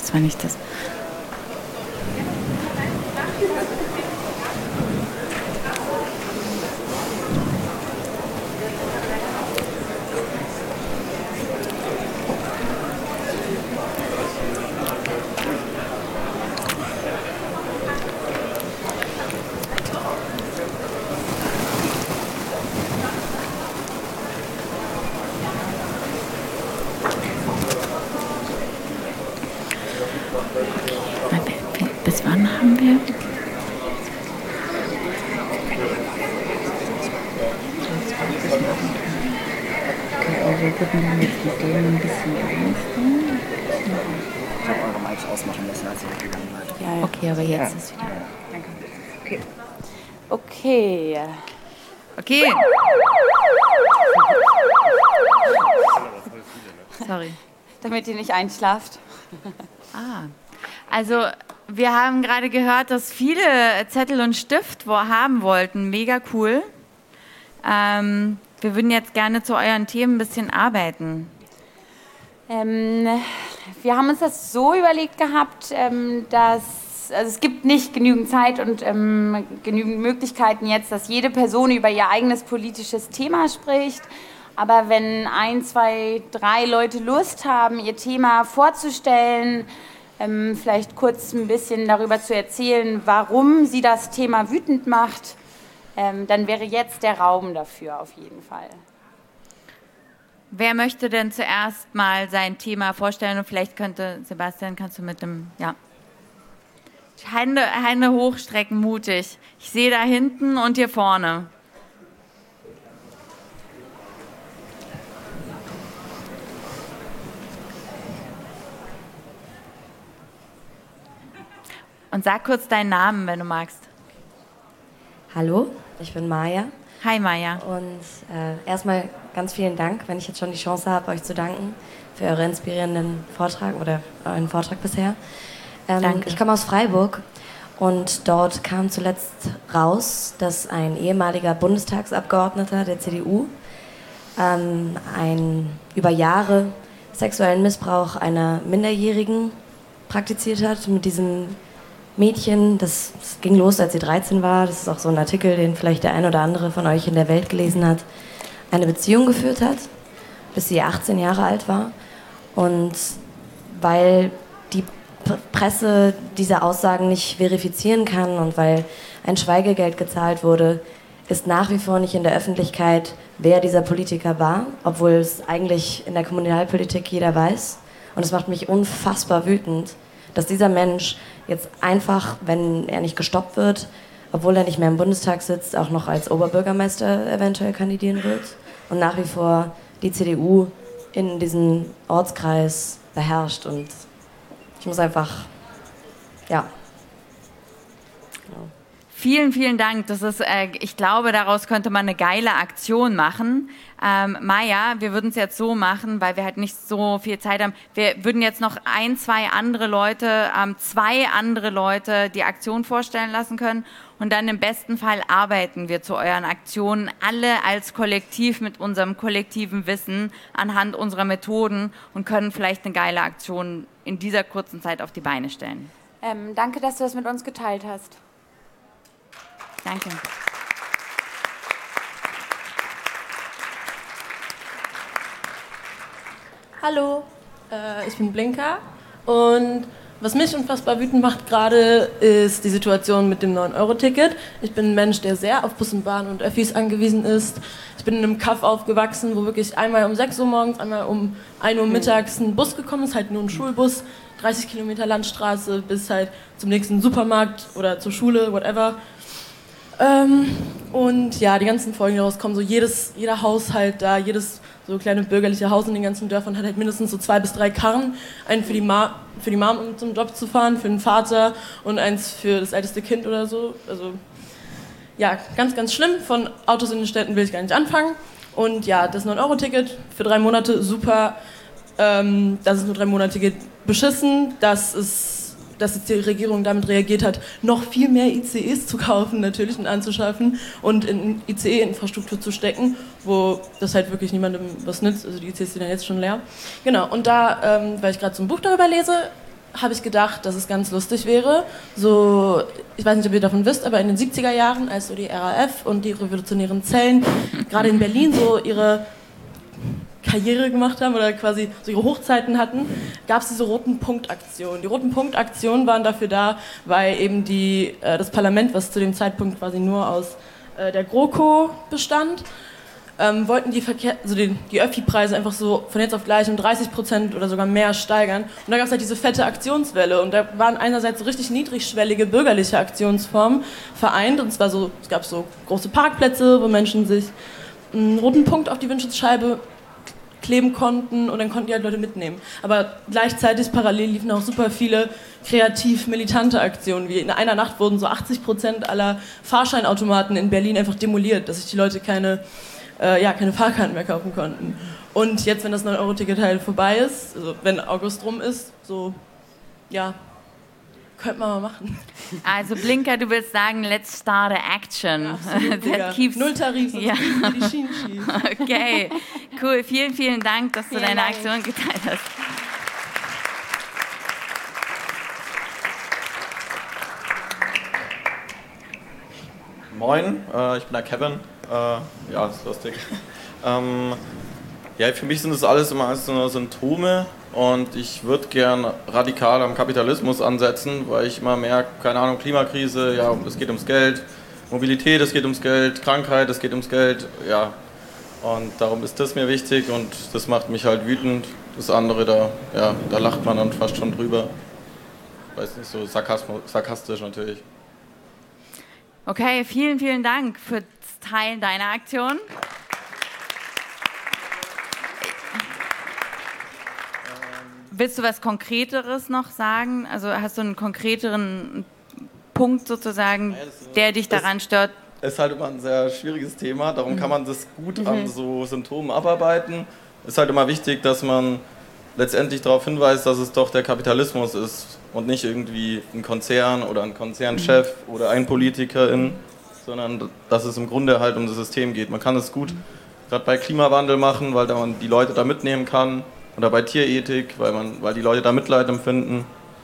das war nicht das. Bis wann haben wir? Okay, also wir würden dann jetzt mit denen ein bisschen brainstormen. Ich habe eure Mics ausmachen lassen, als ihr weggegangen seid. Ja, ja. Okay, aber jetzt Ja. ist wieder. Danke. Okay. Okay. Okay. Sorry. Damit ihr nicht einschlaft. Ah. Also, wir haben gerade gehört, dass viele Zettel und Stift wo haben wollten. Mega cool. Ähm, wir würden jetzt gerne zu euren Themen ein bisschen arbeiten. Ähm, wir haben uns das so überlegt gehabt, ähm, dass also es gibt nicht genügend Zeit und ähm, genügend Möglichkeiten jetzt, dass jede Person über ihr eigenes politisches Thema spricht. Aber wenn ein, zwei, drei Leute Lust haben, ihr Thema vorzustellen, ähm, vielleicht kurz ein bisschen darüber zu erzählen, warum sie das Thema wütend macht, ähm, dann wäre jetzt der Raum dafür auf jeden Fall. Wer möchte denn zuerst mal sein Thema vorstellen? Und vielleicht könnte, Sebastian, kannst du mit dem, ja. Hände, Hände hochstrecken, mutig. Ich sehe da hinten und hier vorne. Und sag kurz deinen Namen, wenn du magst. Hallo, ich bin Maja. Hi Maja. Und äh, erstmal ganz vielen Dank, wenn ich jetzt schon die Chance habe, euch zu danken für euren inspirierenden Vortrag oder euren Vortrag bisher. Ähm, Danke. Ich komme aus Freiburg und dort kam zuletzt raus, dass ein ehemaliger Bundestagsabgeordneter der C D U ähm, einen über Jahre sexuellen Missbrauch einer Minderjährigen praktiziert hat mit diesem Mädchen. Das, das ging los, als sie dreizehn war. Das ist auch so ein Artikel, den vielleicht der ein oder andere von euch in der Welt gelesen hat. Eine Beziehung geführt hat, bis sie achtzehn Jahre alt war. Und weil die P- Presse diese Aussagen nicht verifizieren kann und weil ein Schweigegeld gezahlt wurde, ist nach wie vor nicht in der Öffentlichkeit, wer dieser Politiker war, obwohl es eigentlich in der Kommunalpolitik jeder weiß. Und es macht mich unfassbar wütend, dass dieser Mensch jetzt einfach, wenn er nicht gestoppt wird, obwohl er nicht mehr im Bundestag sitzt, auch noch als Oberbürgermeister eventuell kandidieren wird und nach wie vor die C D U in diesem Ortskreis beherrscht. Und ich muss einfach, ja. Genau. Vielen, vielen Dank. Das ist, äh, ich glaube, daraus könnte man eine geile Aktion machen. Ähm, Maja, wir würden es jetzt so machen, weil wir halt nicht so viel Zeit haben. Wir würden jetzt noch ein, zwei andere Leute, ähm, zwei andere Leute die Aktion vorstellen lassen können. Und dann im besten Fall arbeiten wir zu euren Aktionen alle als Kollektiv mit unserem kollektiven Wissen anhand unserer Methoden und können vielleicht eine geile Aktion in dieser kurzen Zeit auf die Beine stellen. Ähm, danke, dass du das mit uns geteilt hast. Danke. Hallo, äh, ich bin Blinker und was mich unfassbar wütend macht gerade ist die Situation mit dem neun Euro Ticket. Ich bin ein Mensch, der sehr auf Bus und Bahn und Öffis angewiesen ist. Ich bin in einem Kaff aufgewachsen, wo wirklich einmal um sechs Uhr morgens, einmal um ein Uhr mittags ein Bus gekommen ist, halt nur ein Schulbus, dreißig Kilometer Landstraße bis halt zum nächsten Supermarkt oder zur Schule, whatever. Ähm, und ja, die ganzen Folgen daraus kommen, so jedes, jeder Haushalt da, jedes so kleine bürgerliche Haus in den ganzen Dörfern hat halt mindestens so zwei bis drei Karren. Einen für die, Ma für die Mom, um zum Job zu fahren, für den Vater und eins für das älteste Kind oder so. Also ja, ganz, ganz schlimm. Von Autos in den Städten will ich gar nicht anfangen. Und ja, das neun Euro Ticket für drei Monate, super. Ähm, dass es nur drei Monate geht, beschissen. Das ist dass jetzt die Regierung damit reagiert hat, noch viel mehr I C Es zu kaufen natürlich und anzuschaffen und in I C E-Infrastruktur zu stecken, wo das halt wirklich niemandem was nützt, also die I C Es sind ja jetzt schon leer. Genau, und da, ähm, weil ich gerade so ein Buch darüber lese, habe ich gedacht, dass es ganz lustig wäre. So, ich weiß nicht, ob ihr davon wisst, aber in den siebziger Jahren, als so die R A F und die revolutionären Zellen gerade in Berlin so ihre Karriere gemacht haben oder quasi so ihre Hochzeiten hatten, gab es diese Roten Punkt-Aktionen. Die Roten Punkt-Aktionen waren dafür da, weil eben die, äh, das Parlament, was zu dem Zeitpunkt quasi nur aus äh, der GroKo bestand, Ähm, wollten die, Verkehr, also die, die Öffi-Preise einfach so von jetzt auf gleich um dreißig Prozent oder sogar mehr steigern. Und da gab es halt diese fette Aktionswelle. Und da waren einerseits so richtig niedrigschwellige bürgerliche Aktionsformen vereint. Und zwar so, es gab so große Parkplätze, wo Menschen sich einen roten Punkt auf die Windschutzscheibe kleben konnten und dann konnten die halt Leute mitnehmen. Aber gleichzeitig parallel liefen auch super viele kreativ-militante Aktionen. Wie in einer Nacht wurden so achtzig Prozent aller Fahrscheinautomaten in Berlin einfach demoliert, dass sich die Leute keine Äh, ja, keine Fahrkarten mehr kaufen konnten. Und jetzt, wenn das neun Euro Ticket halt vorbei ist, also wenn August rum ist, so, ja, könnte man mal machen. Also Blinker, du willst sagen, let's start a action. Ja, absolut, That keeps... Nulltarif, sonst ja. kriegen die Schienen schief. Okay, cool. Vielen, vielen Dank, dass du Vielen deine Dank. Aktion geteilt hast. Moin, äh, ich bin der Kevin. Äh, ja, ist lustig. ähm, ja, für mich sind das alles immer alles nur Symptome und ich würde gern radikal am Kapitalismus ansetzen, weil ich immer merke, keine Ahnung, Klimakrise, ja, es geht ums Geld, Mobilität, es geht ums Geld, Krankheit, es geht ums Geld, ja. Und darum ist das mir wichtig und das macht mich halt wütend. Das andere, da, ja, da lacht man dann fast schon drüber. Weiß nicht, so sarkasmus, sarkastisch natürlich. Okay, vielen, vielen Dank fürs Teilen deiner Aktion. Willst du was Konkreteres noch sagen? Also hast du einen konkreteren Punkt sozusagen, der dich daran stört? Ist halt immer ein sehr schwieriges Thema, darum kann man das gut an so Symptomen abarbeiten. Ist halt immer wichtig, dass man letztendlich darauf hinweist, dass es doch der Kapitalismus ist und nicht irgendwie ein Konzern oder ein Konzernchef mhm. oder ein Politikerin, sondern dass es im Grunde halt um das System geht. Man kann es gut gerade bei Klimawandel machen, weil da man die Leute da mitnehmen kann, oder bei Tierethik, weil, man, weil die Leute da Mitleid empfinden.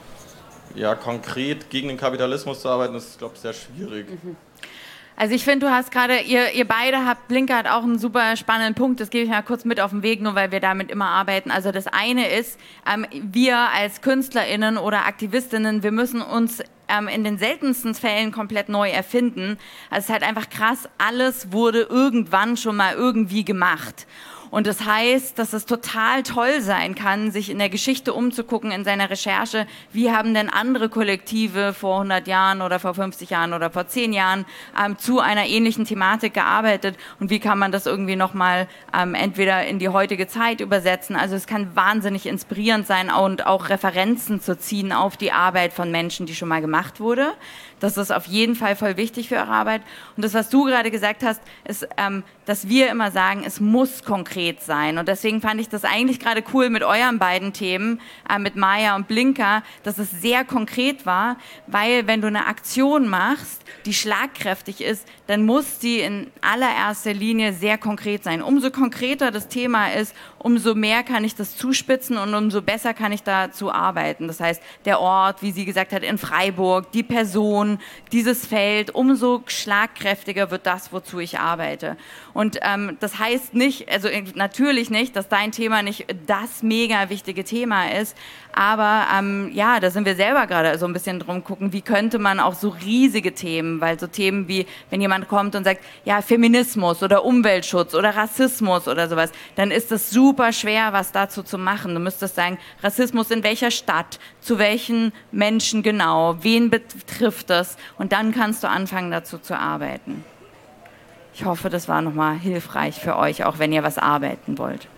Ja, konkret gegen den Kapitalismus zu arbeiten, ist, glaube ich, sehr schwierig. Mhm. Also ich finde, du hast gerade, ihr, ihr beide habt, Blinker hat auch einen super spannenden Punkt, das gebe ich mal kurz mit auf den Weg, nur weil wir damit immer arbeiten. Also das eine ist, ähm, wir als KünstlerInnen oder AktivistInnen, wir müssen uns ähm, in den seltensten Fällen komplett neu erfinden. Also es ist halt einfach krass, alles wurde irgendwann schon mal irgendwie gemacht. Und das heißt, dass es total toll sein kann, sich in der Geschichte umzugucken, in seiner Recherche, wie haben denn andere Kollektive vor hundert Jahren oder vor fünfzig Jahren oder vor zehn Jahren ähm, zu einer ähnlichen Thematik gearbeitet und wie kann man das irgendwie nochmal ähm, entweder in die heutige Zeit übersetzen. Also es kann wahnsinnig inspirierend sein und auch Referenzen zu ziehen auf die Arbeit von Menschen, die schon mal gemacht wurde. Das ist auf jeden Fall voll wichtig für eure Arbeit. Und das, was du gerade gesagt hast, ist, ähm, dass wir immer sagen, es muss konkret sein. Und deswegen fand ich das eigentlich gerade cool mit euren beiden Themen, äh, mit Maya und Blinker, dass es sehr konkret war, weil wenn du eine Aktion machst, die schlagkräftig ist, dann muss die in allererster Linie sehr konkret sein. Umso konkreter das Thema ist, umso mehr kann ich das zuspitzen und umso besser kann ich dazu arbeiten. Das heißt, der Ort, wie sie gesagt hat, in Freiburg, die Person, dieses Feld, umso schlagkräftiger wird das, wozu ich arbeite. Und ähm, das heißt nicht, also natürlich nicht, dass dein Thema nicht das mega wichtige Thema ist, aber ähm, ja, da sind wir selber gerade so ein bisschen drum gucken, wie könnte man auch so riesige Themen, weil so Themen wie, wenn jemand kommt und sagt, ja, Feminismus oder Umweltschutz oder Rassismus oder sowas, dann ist das super schwer, was dazu zu machen. Du müsstest sagen, Rassismus in welcher Stadt, zu welchen Menschen genau, wen betrifft das? Und dann kannst du anfangen, dazu zu arbeiten. Ich hoffe, das war nochmal hilfreich für euch, auch wenn ihr was arbeiten wollt.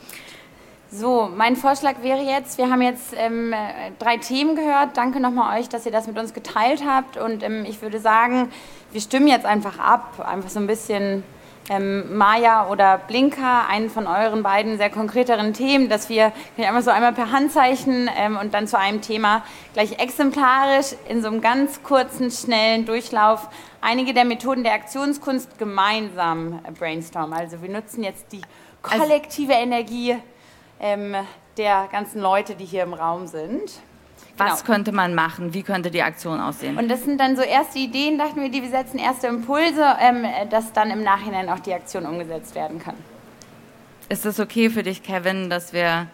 So, mein Vorschlag wäre jetzt, wir haben jetzt ähm, drei Themen gehört. Danke nochmal euch, dass ihr das mit uns geteilt habt. Und ähm, ich würde sagen, wir stimmen jetzt einfach ab, einfach so ein bisschen ähm, Maya oder Blinker, einen von euren beiden sehr konkreteren Themen, dass wir einmal so einmal per Handzeichen ähm, und dann zu einem Thema gleich exemplarisch in so einem ganz kurzen, schnellen Durchlauf einige der Methoden der Aktionskunst gemeinsam brainstormen. Also wir nutzen jetzt die kollektive Energie ähm, der ganzen Leute, die hier im Raum sind. Was Genau. könnte man machen? Wie könnte die Aktion aussehen? Und das sind dann so erste Ideen, dachten wir, die wir setzen, erste Impulse, ähm, dass dann im Nachhinein auch die Aktion umgesetzt werden kann. Ist das okay für dich, Kevin, dass wir...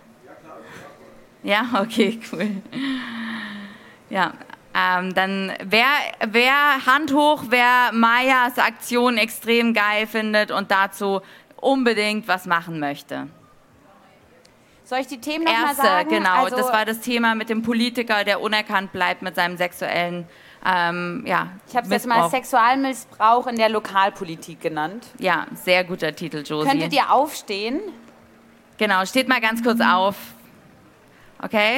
Ja, okay, cool. Ja, ähm, dann wer, wer Hand hoch, wer Mayas Aktion extrem geil findet und dazu unbedingt was machen möchte. Soll ich die Themen nochmal Erste, sagen? genau, Also, das war das Thema mit dem Politiker, der unerkannt bleibt mit seinem sexuellen ähm, ja, ich habe es jetzt mal Missbrauch. Sexualmissbrauch in der Lokalpolitik genannt. Ja, sehr guter Titel, Josie. Könntet ihr aufstehen? Genau, steht mal ganz kurz auf. Okay?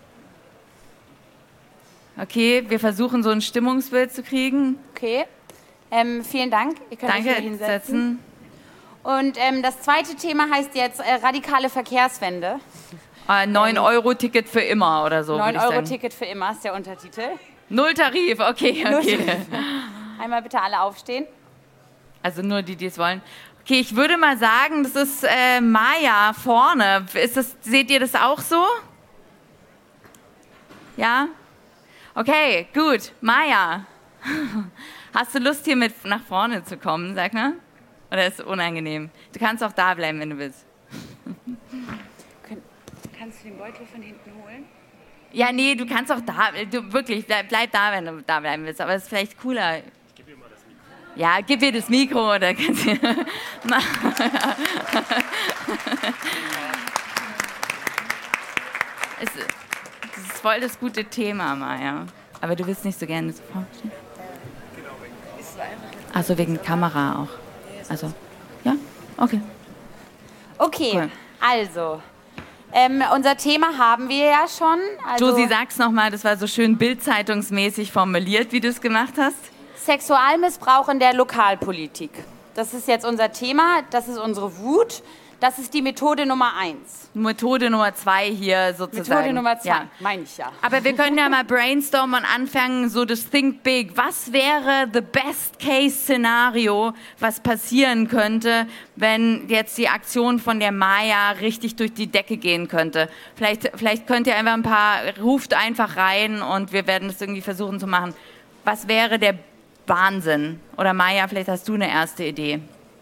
Okay, wir versuchen so ein Stimmungsbild zu kriegen. Okay. Ähm, vielen Dank. Ihr könnt Danke, euch hier hinsetzen. setzen. Und ähm, das zweite Thema heißt jetzt äh, radikale Verkehrswende. Äh, neun Euro Ticket für immer oder so. neun würde ich Euro sagen. Ticket für immer ist der Untertitel. Null Tarif, okay, Null okay. Tarif. Einmal bitte alle aufstehen. Also nur die, die es wollen. Okay, ich würde mal sagen, das ist äh, Maya vorne. Ist das, seht ihr das auch so? Ja? Okay, gut. Maya, hast du Lust, hier mit nach vorne zu kommen, sag mal? Oder ist es unangenehm? Du kannst auch da bleiben, wenn du willst. Kannst du den Beutel von hinten holen? Ja, nee, du kannst auch da, du wirklich, bleib, bleib da, wenn du da bleiben willst. Aber es ist vielleicht cooler. Ich gebe ihr mal das Mikro. Ja, gib ihr das Mikro oder kannst du. es, das ist voll das gute Thema, Maya. Aber du willst nicht so gerne so vorstellen? Also wegen Kamera auch. Also, ja, okay. Okay, Cool. also, ähm, unser Thema haben wir ja schon. Also Josie, sag's nochmal, das war so schön bildzeitungsmäßig formuliert, wie du es gemacht hast. Sexualmissbrauch in der Lokalpolitik. Das ist jetzt unser Thema, das ist unsere Wut, das ist die Methode Nummer eins. Methode Nummer zwei hier sozusagen. Methode Nummer zwei, Ja. meine ich ja. Aber wir können ja mal brainstormen und anfangen, so das Think Big. Was wäre the best case Szenario, was passieren könnte, wenn jetzt die Aktion von der Maya richtig durch die Decke gehen könnte? Vielleicht, vielleicht könnt ihr einfach ein paar, ruft einfach rein und wir werden das irgendwie versuchen zu machen. Was wäre der Wahnsinn? Oder Maya, vielleicht hast du eine erste Idee.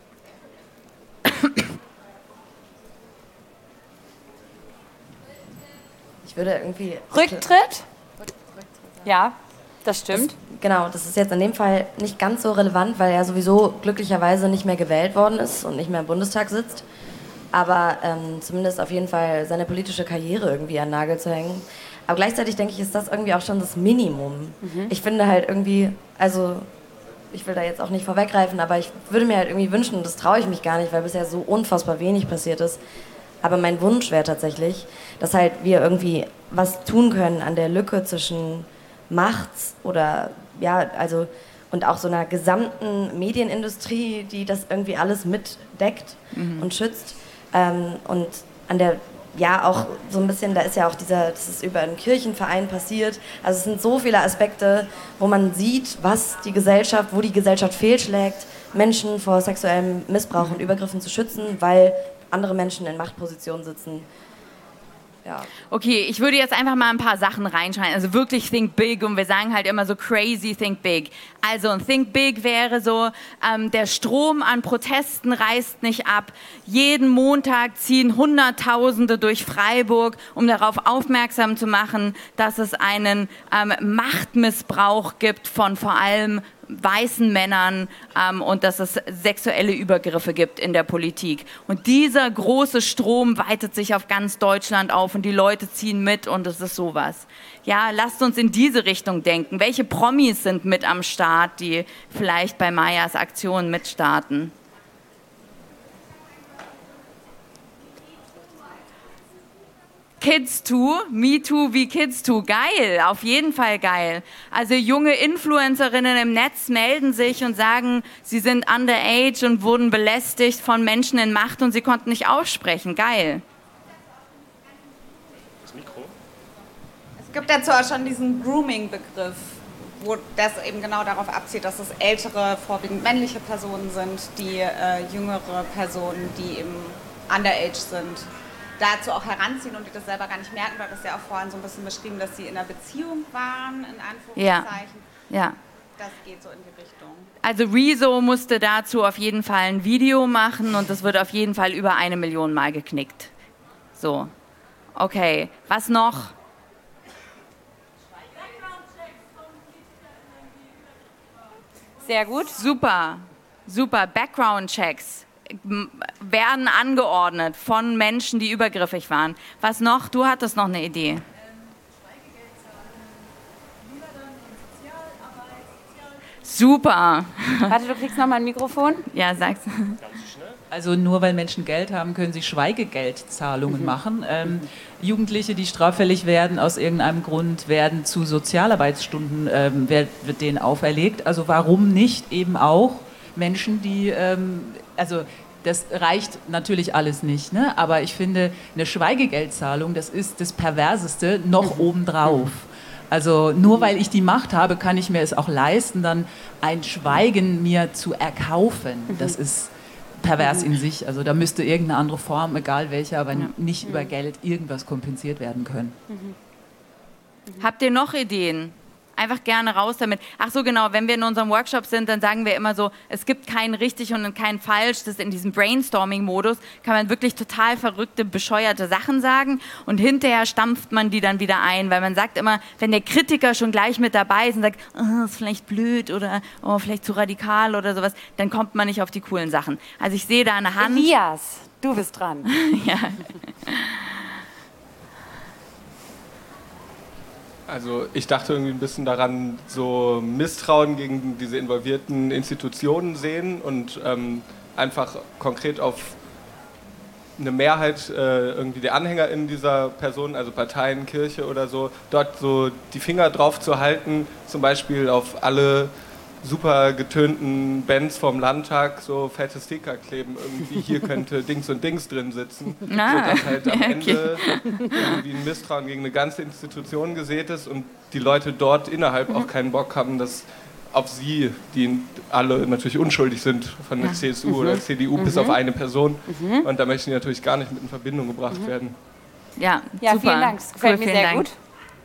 Ich würde irgendwie... Rücktritt? Ja, das stimmt. Das, genau, das ist jetzt in dem Fall nicht ganz so relevant, weil er sowieso glücklicherweise nicht mehr gewählt worden ist und nicht mehr im Bundestag sitzt. Aber ähm, zumindest auf jeden Fall seine politische Karriere irgendwie an den Nagel zu hängen. Aber gleichzeitig denke ich, ist das irgendwie auch schon das Minimum. Mhm. Ich finde halt irgendwie, also ich will da jetzt auch nicht vorweggreifen, aber ich würde mir halt irgendwie wünschen, und das traue ich mich gar nicht, weil bisher so unfassbar wenig passiert ist. Aber mein Wunsch wäre tatsächlich, dass halt wir irgendwie was tun können an der Lücke zwischen Machts oder ja, also und auch so einer gesamten Medienindustrie, die das irgendwie alles mitdeckt Mhm. und schützt. Ähm, und an der, ja auch so ein bisschen, da ist ja auch dieser, das ist über einen Kirchenverein passiert. Also es sind so viele Aspekte, wo man sieht, was die Gesellschaft, wo die Gesellschaft fehlschlägt, Menschen vor sexuellem Missbrauch und Übergriffen zu schützen, weil andere Menschen in Machtpositionen sitzen. Ja. Okay, ich würde jetzt einfach mal ein paar Sachen reinschreiben. Also wirklich think big und wir sagen halt immer so crazy think big. Also ein think big wäre so, ähm, der Strom an Protesten reißt nicht ab. Jeden Montag ziehen Hunderttausende durch Freiburg, um darauf aufmerksam zu machen, dass es einen ähm, Machtmissbrauch gibt von vor allem weißen Männern ähm, und dass es sexuelle Übergriffe gibt in der Politik. Und dieser große Strom weitet sich auf ganz Deutschland auf und die Leute ziehen mit und es ist sowas. Ja, lasst uns in diese Richtung denken. Welche Promis sind mit am Start, die vielleicht bei Mayas Aktion mitstarten? Kids Too, Me Too wie Kids Too, geil, auf jeden Fall geil. Also junge Influencerinnen im Netz melden sich und sagen, sie sind underage und wurden belästigt von Menschen in Macht und sie konnten nicht aussprechen, geil. Das Mikro? Es gibt dazu auch schon diesen Grooming-Begriff, wo das eben genau darauf abzielt, dass es ältere, vorwiegend männliche Personen sind, die äh, jüngere Personen, die eben underage sind, dazu auch heranziehen und die das selber gar nicht merken. Du hattest ja auch vorhin so ein bisschen beschrieben, dass sie in einer Beziehung waren, in Anführungszeichen. Ja. Ja. Das geht so in die Richtung. Also Rezo musste dazu auf jeden Fall ein Video machen und das wird auf jeden Fall über eine Million Mal geknickt. So, okay. Was noch? Sehr gut. Super, super. Background-Checks werden angeordnet von Menschen, die übergriffig waren. Was noch? Du hattest noch eine Idee. Super. Warte, du kriegst noch mal ein Mikrofon. Ja, sag's. Also nur weil Menschen Geld haben, können sie Schweigegeldzahlungen mhm. machen. Ähm, Jugendliche, die straffällig werden, aus irgendeinem Grund, werden zu Sozialarbeitsstunden, ähm, wird, wird denen auferlegt. Also warum nicht eben auch Menschen, die, ähm, also das reicht natürlich alles nicht, ne? Aber ich finde, eine Schweigegeldzahlung, das ist das Perverseste noch mhm. obendrauf. Also nur weil ich die Macht habe, kann ich mir es auch leisten, dann ein Schweigen mir zu erkaufen. Mhm. Das ist pervers in sich. Also da müsste irgendeine andere Form, egal welche, aber ja. nicht über Geld irgendwas kompensiert werden können. Mhm. Habt ihr noch Ideen? Einfach gerne raus damit. Ach so, genau, wenn wir in unserem Workshop sind, dann sagen wir immer so, es gibt kein richtig und kein falsch. Das ist in diesem Brainstorming-Modus, kann man wirklich total verrückte, bescheuerte Sachen sagen und hinterher stampft man die dann wieder ein, weil man sagt immer, wenn der Kritiker schon gleich mit dabei ist und sagt, oh, ist vielleicht blöd oder oh, vielleicht zu radikal oder sowas, dann kommt man nicht auf die coolen Sachen. Also ich sehe da eine Hand. Elias, du bist dran. Ja. Also ich dachte irgendwie ein bisschen daran, so Misstrauen gegen diese involvierten Institutionen sehen und ähm, einfach konkret auf eine Mehrheit äh, irgendwie der AnhängerInnen dieser Person, also Parteien, Kirche oder so, dort so die Finger drauf zu halten, zum Beispiel auf alle super getönten Bands vom Landtag so fette Sticker kleben, irgendwie hier könnte Dings und Dings drin sitzen, ah, sodass halt am okay. Ende irgendwie ein Misstrauen gegen eine ganze Institution gesät ist und die Leute dort innerhalb mhm. auch keinen Bock haben, dass auf sie, die alle natürlich unschuldig sind von der ja. C S U mhm. oder C D U, mhm. bis auf eine Person, mhm. und da möchten die natürlich gar nicht mit in Verbindung gebracht mhm. werden. Ja, ja super. Vielen Dank, das gefällt cool, mir sehr Dank. gut.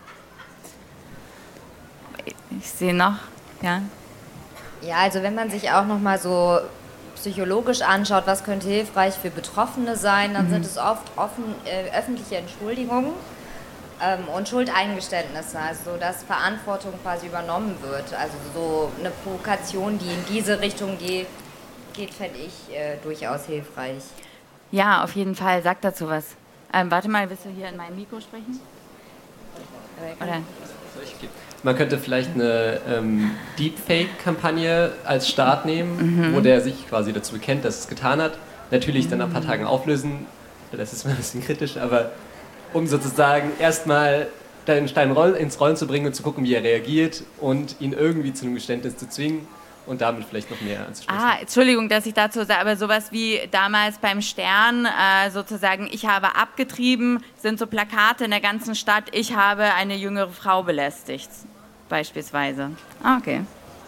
Ich sehe noch, ja. Ja, also wenn man sich auch noch mal so psychologisch anschaut, was könnte hilfreich für Betroffene sein, dann mhm. sind es oft offen, äh, öffentliche Entschuldigungen ähm, und Schuldeingeständnisse, also dass Verantwortung quasi übernommen wird. Also so eine Provokation, die in diese Richtung geht, geht fände ich äh, durchaus hilfreich. Ja, auf jeden Fall. Sag dazu was. Ähm, warte mal, willst du hier in mein Mikro sprechen? Oder? Man könnte vielleicht eine ähm, Deepfake-Kampagne als Start nehmen, mhm. wo der sich quasi dazu bekennt, dass es getan hat. Natürlich dann nach ein paar Tagen auflösen, das ist mal ein bisschen kritisch, aber um sozusagen erstmal den Stein roll- ins Rollen zu bringen und zu gucken, wie er reagiert und ihn irgendwie zu einem Geständnis zu zwingen und damit vielleicht noch mehr anzusprechen. Ah, Entschuldigung, dass ich dazu sage, aber sowas wie damals beim Stern, äh, sozusagen, ich habe abgetrieben, sind so Plakate in der ganzen Stadt, ich habe eine jüngere Frau belästigt, beispielsweise. Ah, okay.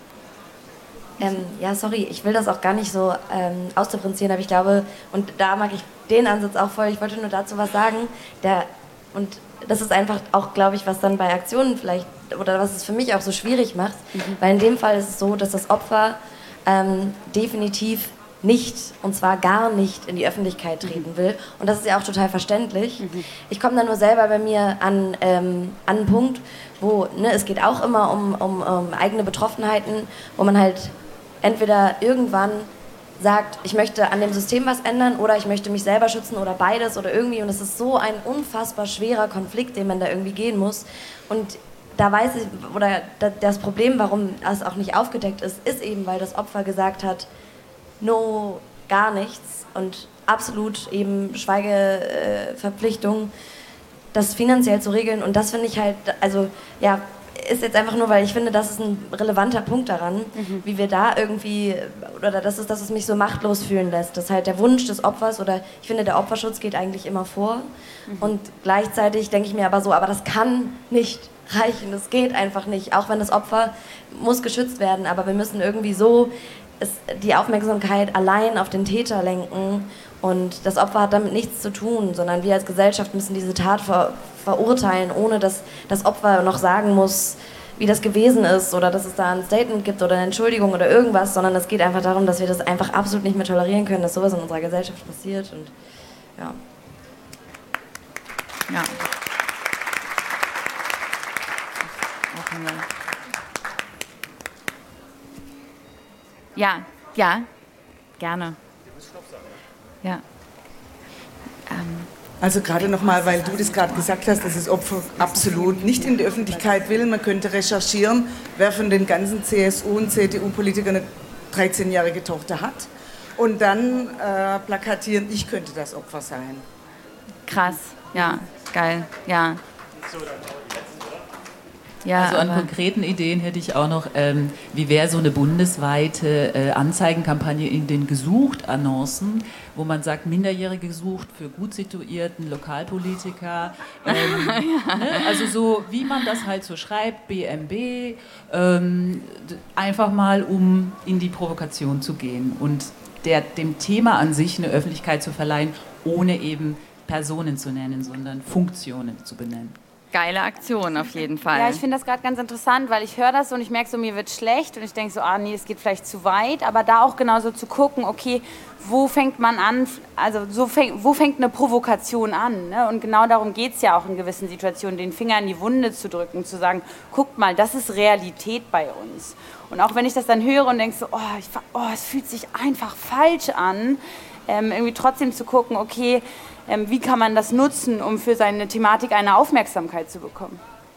Ähm, ja, sorry, ich will das auch gar nicht so ähm, ausdifferenzieren, aber ich glaube, und da mag ich den Ansatz auch voll, ich wollte nur dazu was sagen, der, und das ist einfach auch, glaube ich, was dann bei Aktionen vielleicht, oder was es für mich auch so schwierig macht, mhm. weil in dem Fall ist es so, dass das Opfer ähm, definitiv nicht, und zwar gar nicht, in die Öffentlichkeit treten will. Und das ist ja auch total verständlich. Mhm. Ich komme dann nur selber bei mir an, ähm, an einen Punkt, wo, ne, es geht auch immer um, um, um eigene Betroffenheiten, wo man halt entweder irgendwann sagt, ich möchte an dem System was ändern oder ich möchte mich selber schützen oder beides oder irgendwie. Und es ist so ein unfassbar schwerer Konflikt, den man da irgendwie gehen muss. Und da weiß ich, oder das Problem, warum das auch nicht aufgedeckt ist, ist eben, weil das Opfer gesagt hat, no, gar nichts und absolut eben Schweigeverpflichtung, äh, das finanziell zu regeln. Und das finde ich halt, also ja, ist jetzt einfach nur, weil ich finde, das ist ein relevanter Punkt daran, mhm. wie wir da irgendwie, oder das ist, dass es mich so machtlos fühlen lässt. Das ist halt der Wunsch des Opfers, oder ich finde, der Opferschutz geht eigentlich immer vor. Mhm. Und gleichzeitig denke ich mir aber so, aber das kann nicht reichen, das geht einfach nicht. Auch wenn das Opfer muss geschützt werden, aber wir müssen irgendwie so es, die Aufmerksamkeit allein auf den Täter lenken und das Opfer hat damit nichts zu tun, sondern wir als Gesellschaft müssen diese Tat ver, verurteilen, ohne dass das Opfer noch sagen muss, wie das gewesen ist oder dass es da ein Statement gibt oder eine Entschuldigung oder irgendwas, sondern es geht einfach darum, dass wir das einfach absolut nicht mehr tolerieren können, dass sowas in unserer Gesellschaft passiert und ja. Ja. Ja, ja, gerne. Ja. Ähm. Also gerade nochmal, weil du das gerade gesagt hast, dass das Opfer absolut nicht in die Öffentlichkeit will. Man könnte recherchieren, wer von den ganzen C S U- und C D U-Politikern eine dreizehnjährige Tochter hat. Und dann äh, plakatieren, ich könnte das Opfer sein. Krass, ja, geil, ja. Ja, also an aber konkreten Ideen hätte ich auch noch, ähm, wie wäre so eine bundesweite äh, Anzeigenkampagne in den Gesucht-Annoncen, wo man sagt, Minderjährige gesucht für gut situierten Lokalpolitiker. Ähm, ja. ne? Also so, wie man das halt so schreibt, B M B, ähm, einfach mal, um in die Provokation zu gehen und der, dem Thema an sich eine Öffentlichkeit zu verleihen, ohne eben Personen zu nennen, sondern Funktionen zu benennen. Geile Aktion auf jeden Fall. Ja, ich finde das gerade ganz interessant, weil ich höre das und ich merke so, mir wird schlecht und ich denke so, ah nee, es geht vielleicht zu weit, aber da auch genauso zu gucken, okay, wo fängt man an, also so fäng, wo fängt eine Provokation an? Ne? Und genau darum geht es ja auch in gewissen Situationen, den Finger in die Wunde zu drücken, zu sagen, guckt mal, das ist Realität bei uns. Und auch wenn ich das dann höre und denke so, oh, ich, oh es fühlt sich einfach falsch an, ähm, irgendwie trotzdem zu gucken, okay, ähm, wie kann man das nutzen, um für seine Thematik eine Aufmerksamkeit zu bekommen.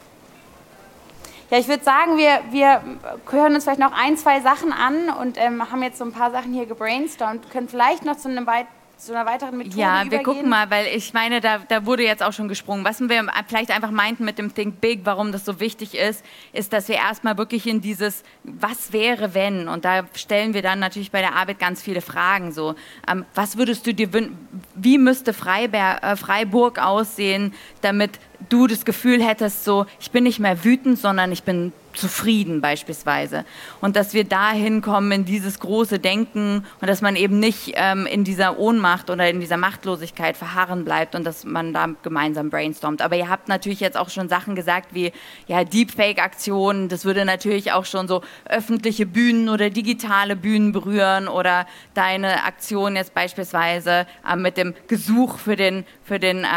Ja, ich würde sagen, wir, wir hören uns vielleicht noch ein, zwei Sachen an und ähm, haben jetzt so ein paar Sachen hier gebrainstormt, können vielleicht noch zu einem weit zu einer weiteren Methode Ja, wir übergehen. gucken mal, weil ich meine, da, da wurde jetzt auch schon gesprungen. Was wir vielleicht einfach meinten mit dem Think Big, warum das so wichtig ist, ist, dass wir erstmal wirklich in dieses Was wäre, wenn? Und da stellen wir dann natürlich bei der Arbeit ganz viele Fragen. So, ähm, was würdest du dir wünschen? Wie müsste Freiberg, äh, Freiburg aussehen, damit du das Gefühl hättest, so, ich bin nicht mehr wütend, sondern ich bin zufrieden beispielsweise. Und dass wir dahin kommen in dieses große Denken und dass man eben nicht ähm, in dieser Ohnmacht oder in dieser Machtlosigkeit verharren bleibt und dass man da gemeinsam brainstormt. Aber ihr habt natürlich jetzt auch schon Sachen gesagt wie ja, Deepfake-Aktionen, das würde natürlich auch schon so öffentliche Bühnen oder digitale Bühnen berühren oder deine Aktion jetzt beispielsweise äh, mit dem Gesuch für den, für den äh,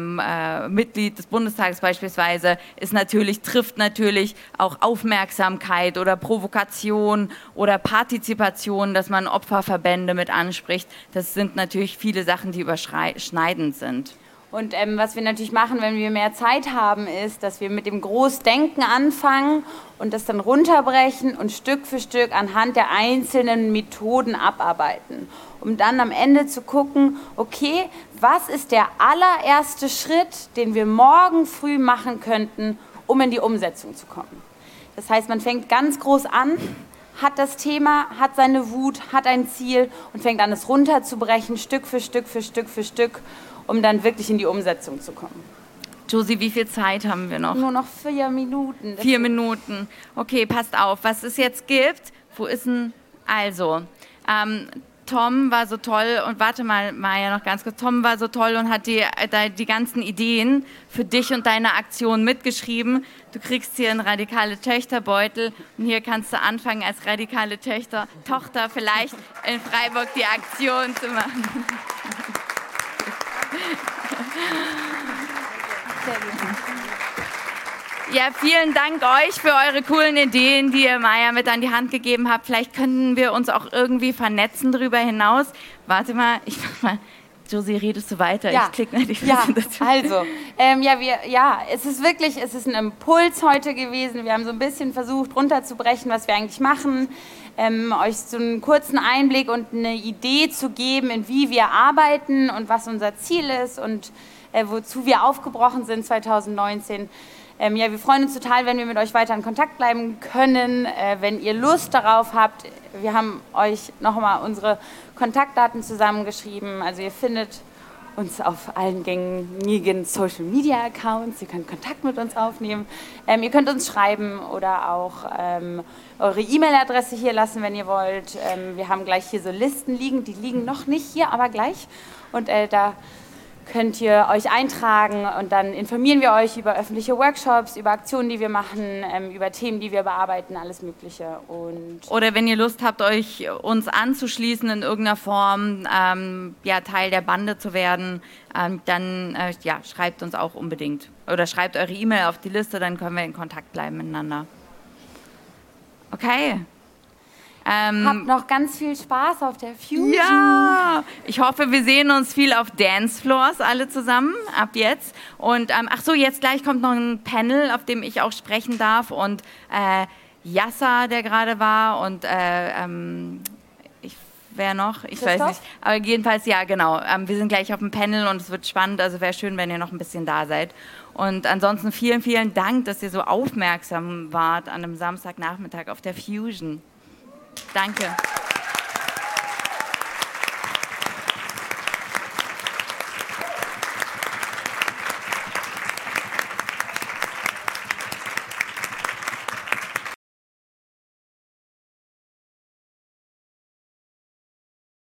äh, Mitglied des Bundestages beispielsweise ist natürlich, trifft natürlich auch Aufmerksamkeit oder Provokation oder Partizipation, dass man Opferverbände mit anspricht. Das sind natürlich viele Sachen, die überschneidend sind. Und ähm, was wir natürlich machen, wenn wir mehr Zeit haben, ist, dass wir mit dem Großdenken anfangen und das dann runterbrechen und Stück für Stück anhand der einzelnen Methoden abarbeiten. Um dann am Ende zu gucken, okay, was ist der allererste Schritt, den wir morgen früh machen könnten, um in die Umsetzung zu kommen. Das heißt, man fängt ganz groß an, hat das Thema, hat seine Wut, hat ein Ziel und fängt an, es runterzubrechen, Stück für Stück für Stück für Stück, um dann wirklich in die Umsetzung zu kommen. Josie, wie viel Zeit haben wir noch? Nur noch vier Minuten. Vier Minuten. Okay, passt auf. Was es jetzt gibt, wo ist denn, also, ähm, Tom war so toll und warte mal, Maja, noch ganz kurz. Tom war so toll und hat die, die ganzen Ideen für dich und deine Aktion mitgeschrieben. Du kriegst hier einen radikale Töchterbeutel und hier kannst du anfangen, als radikale Töchter, Tochter vielleicht in Freiburg die Aktion zu machen. Sehr gut. Ja, vielen Dank euch für eure coolen Ideen, die ihr Maja mit an die Hand gegeben habt. Vielleicht können wir uns auch irgendwie vernetzen darüber hinaus. Warte mal, ich mach mal. Josie, redest du weiter? Ja. Ich klicke mal die Ja, also, ähm, ja, wir, ja, es ist wirklich, es ist ein Impuls heute gewesen. Wir haben so ein bisschen versucht, runterzubrechen, was wir eigentlich machen, ähm, euch so einen kurzen Einblick und eine Idee zu geben, in wie wir arbeiten und was unser Ziel ist und äh, wozu wir aufgebrochen sind zwanzig neunzehn. Ähm, ja, wir freuen uns total, wenn wir mit euch weiter in Kontakt bleiben können, äh, wenn ihr Lust darauf habt. Wir haben euch nochmal unsere Kontaktdaten zusammengeschrieben, also ihr findet uns auf allen gängigen Social-Media-Accounts. Ihr könnt Kontakt mit uns aufnehmen. Ähm, ihr könnt uns schreiben oder auch ähm, eure E-Mail-Adresse hier lassen, wenn ihr wollt. Ähm, wir haben gleich hier so Listen liegen. Die liegen noch nicht hier, aber gleich. Und äh, da könnt ihr euch eintragen und dann informieren wir euch über öffentliche Workshops, über Aktionen, die wir machen, ähm, über Themen, die wir bearbeiten, alles Mögliche. Und Oder wenn ihr Lust habt, euch uns anzuschließen in irgendeiner Form, ähm, ja, Teil der Bande zu werden, ähm, dann äh, ja, schreibt uns auch unbedingt. Oder schreibt eure E-Mail auf die Liste, dann können wir in Kontakt bleiben miteinander. Okay. Ähm, habt noch ganz viel Spaß auf der Fusion. Ja, ich hoffe, wir sehen uns viel auf Dancefloors alle zusammen ab jetzt. Und ähm, ach so, jetzt gleich kommt noch ein Panel, auf dem ich auch sprechen darf. Und äh, Yasser, der gerade war, und äh, ähm, ich, wer noch? Ich Christoph? weiß nicht. Aber jedenfalls, ja, genau. Ähm, wir sind gleich auf dem Panel und es wird spannend. Also wäre schön, wenn ihr noch ein bisschen da seid. Und ansonsten vielen, vielen Dank, dass ihr so aufmerksam wart an einem Samstagnachmittag auf der Fusion. Danke.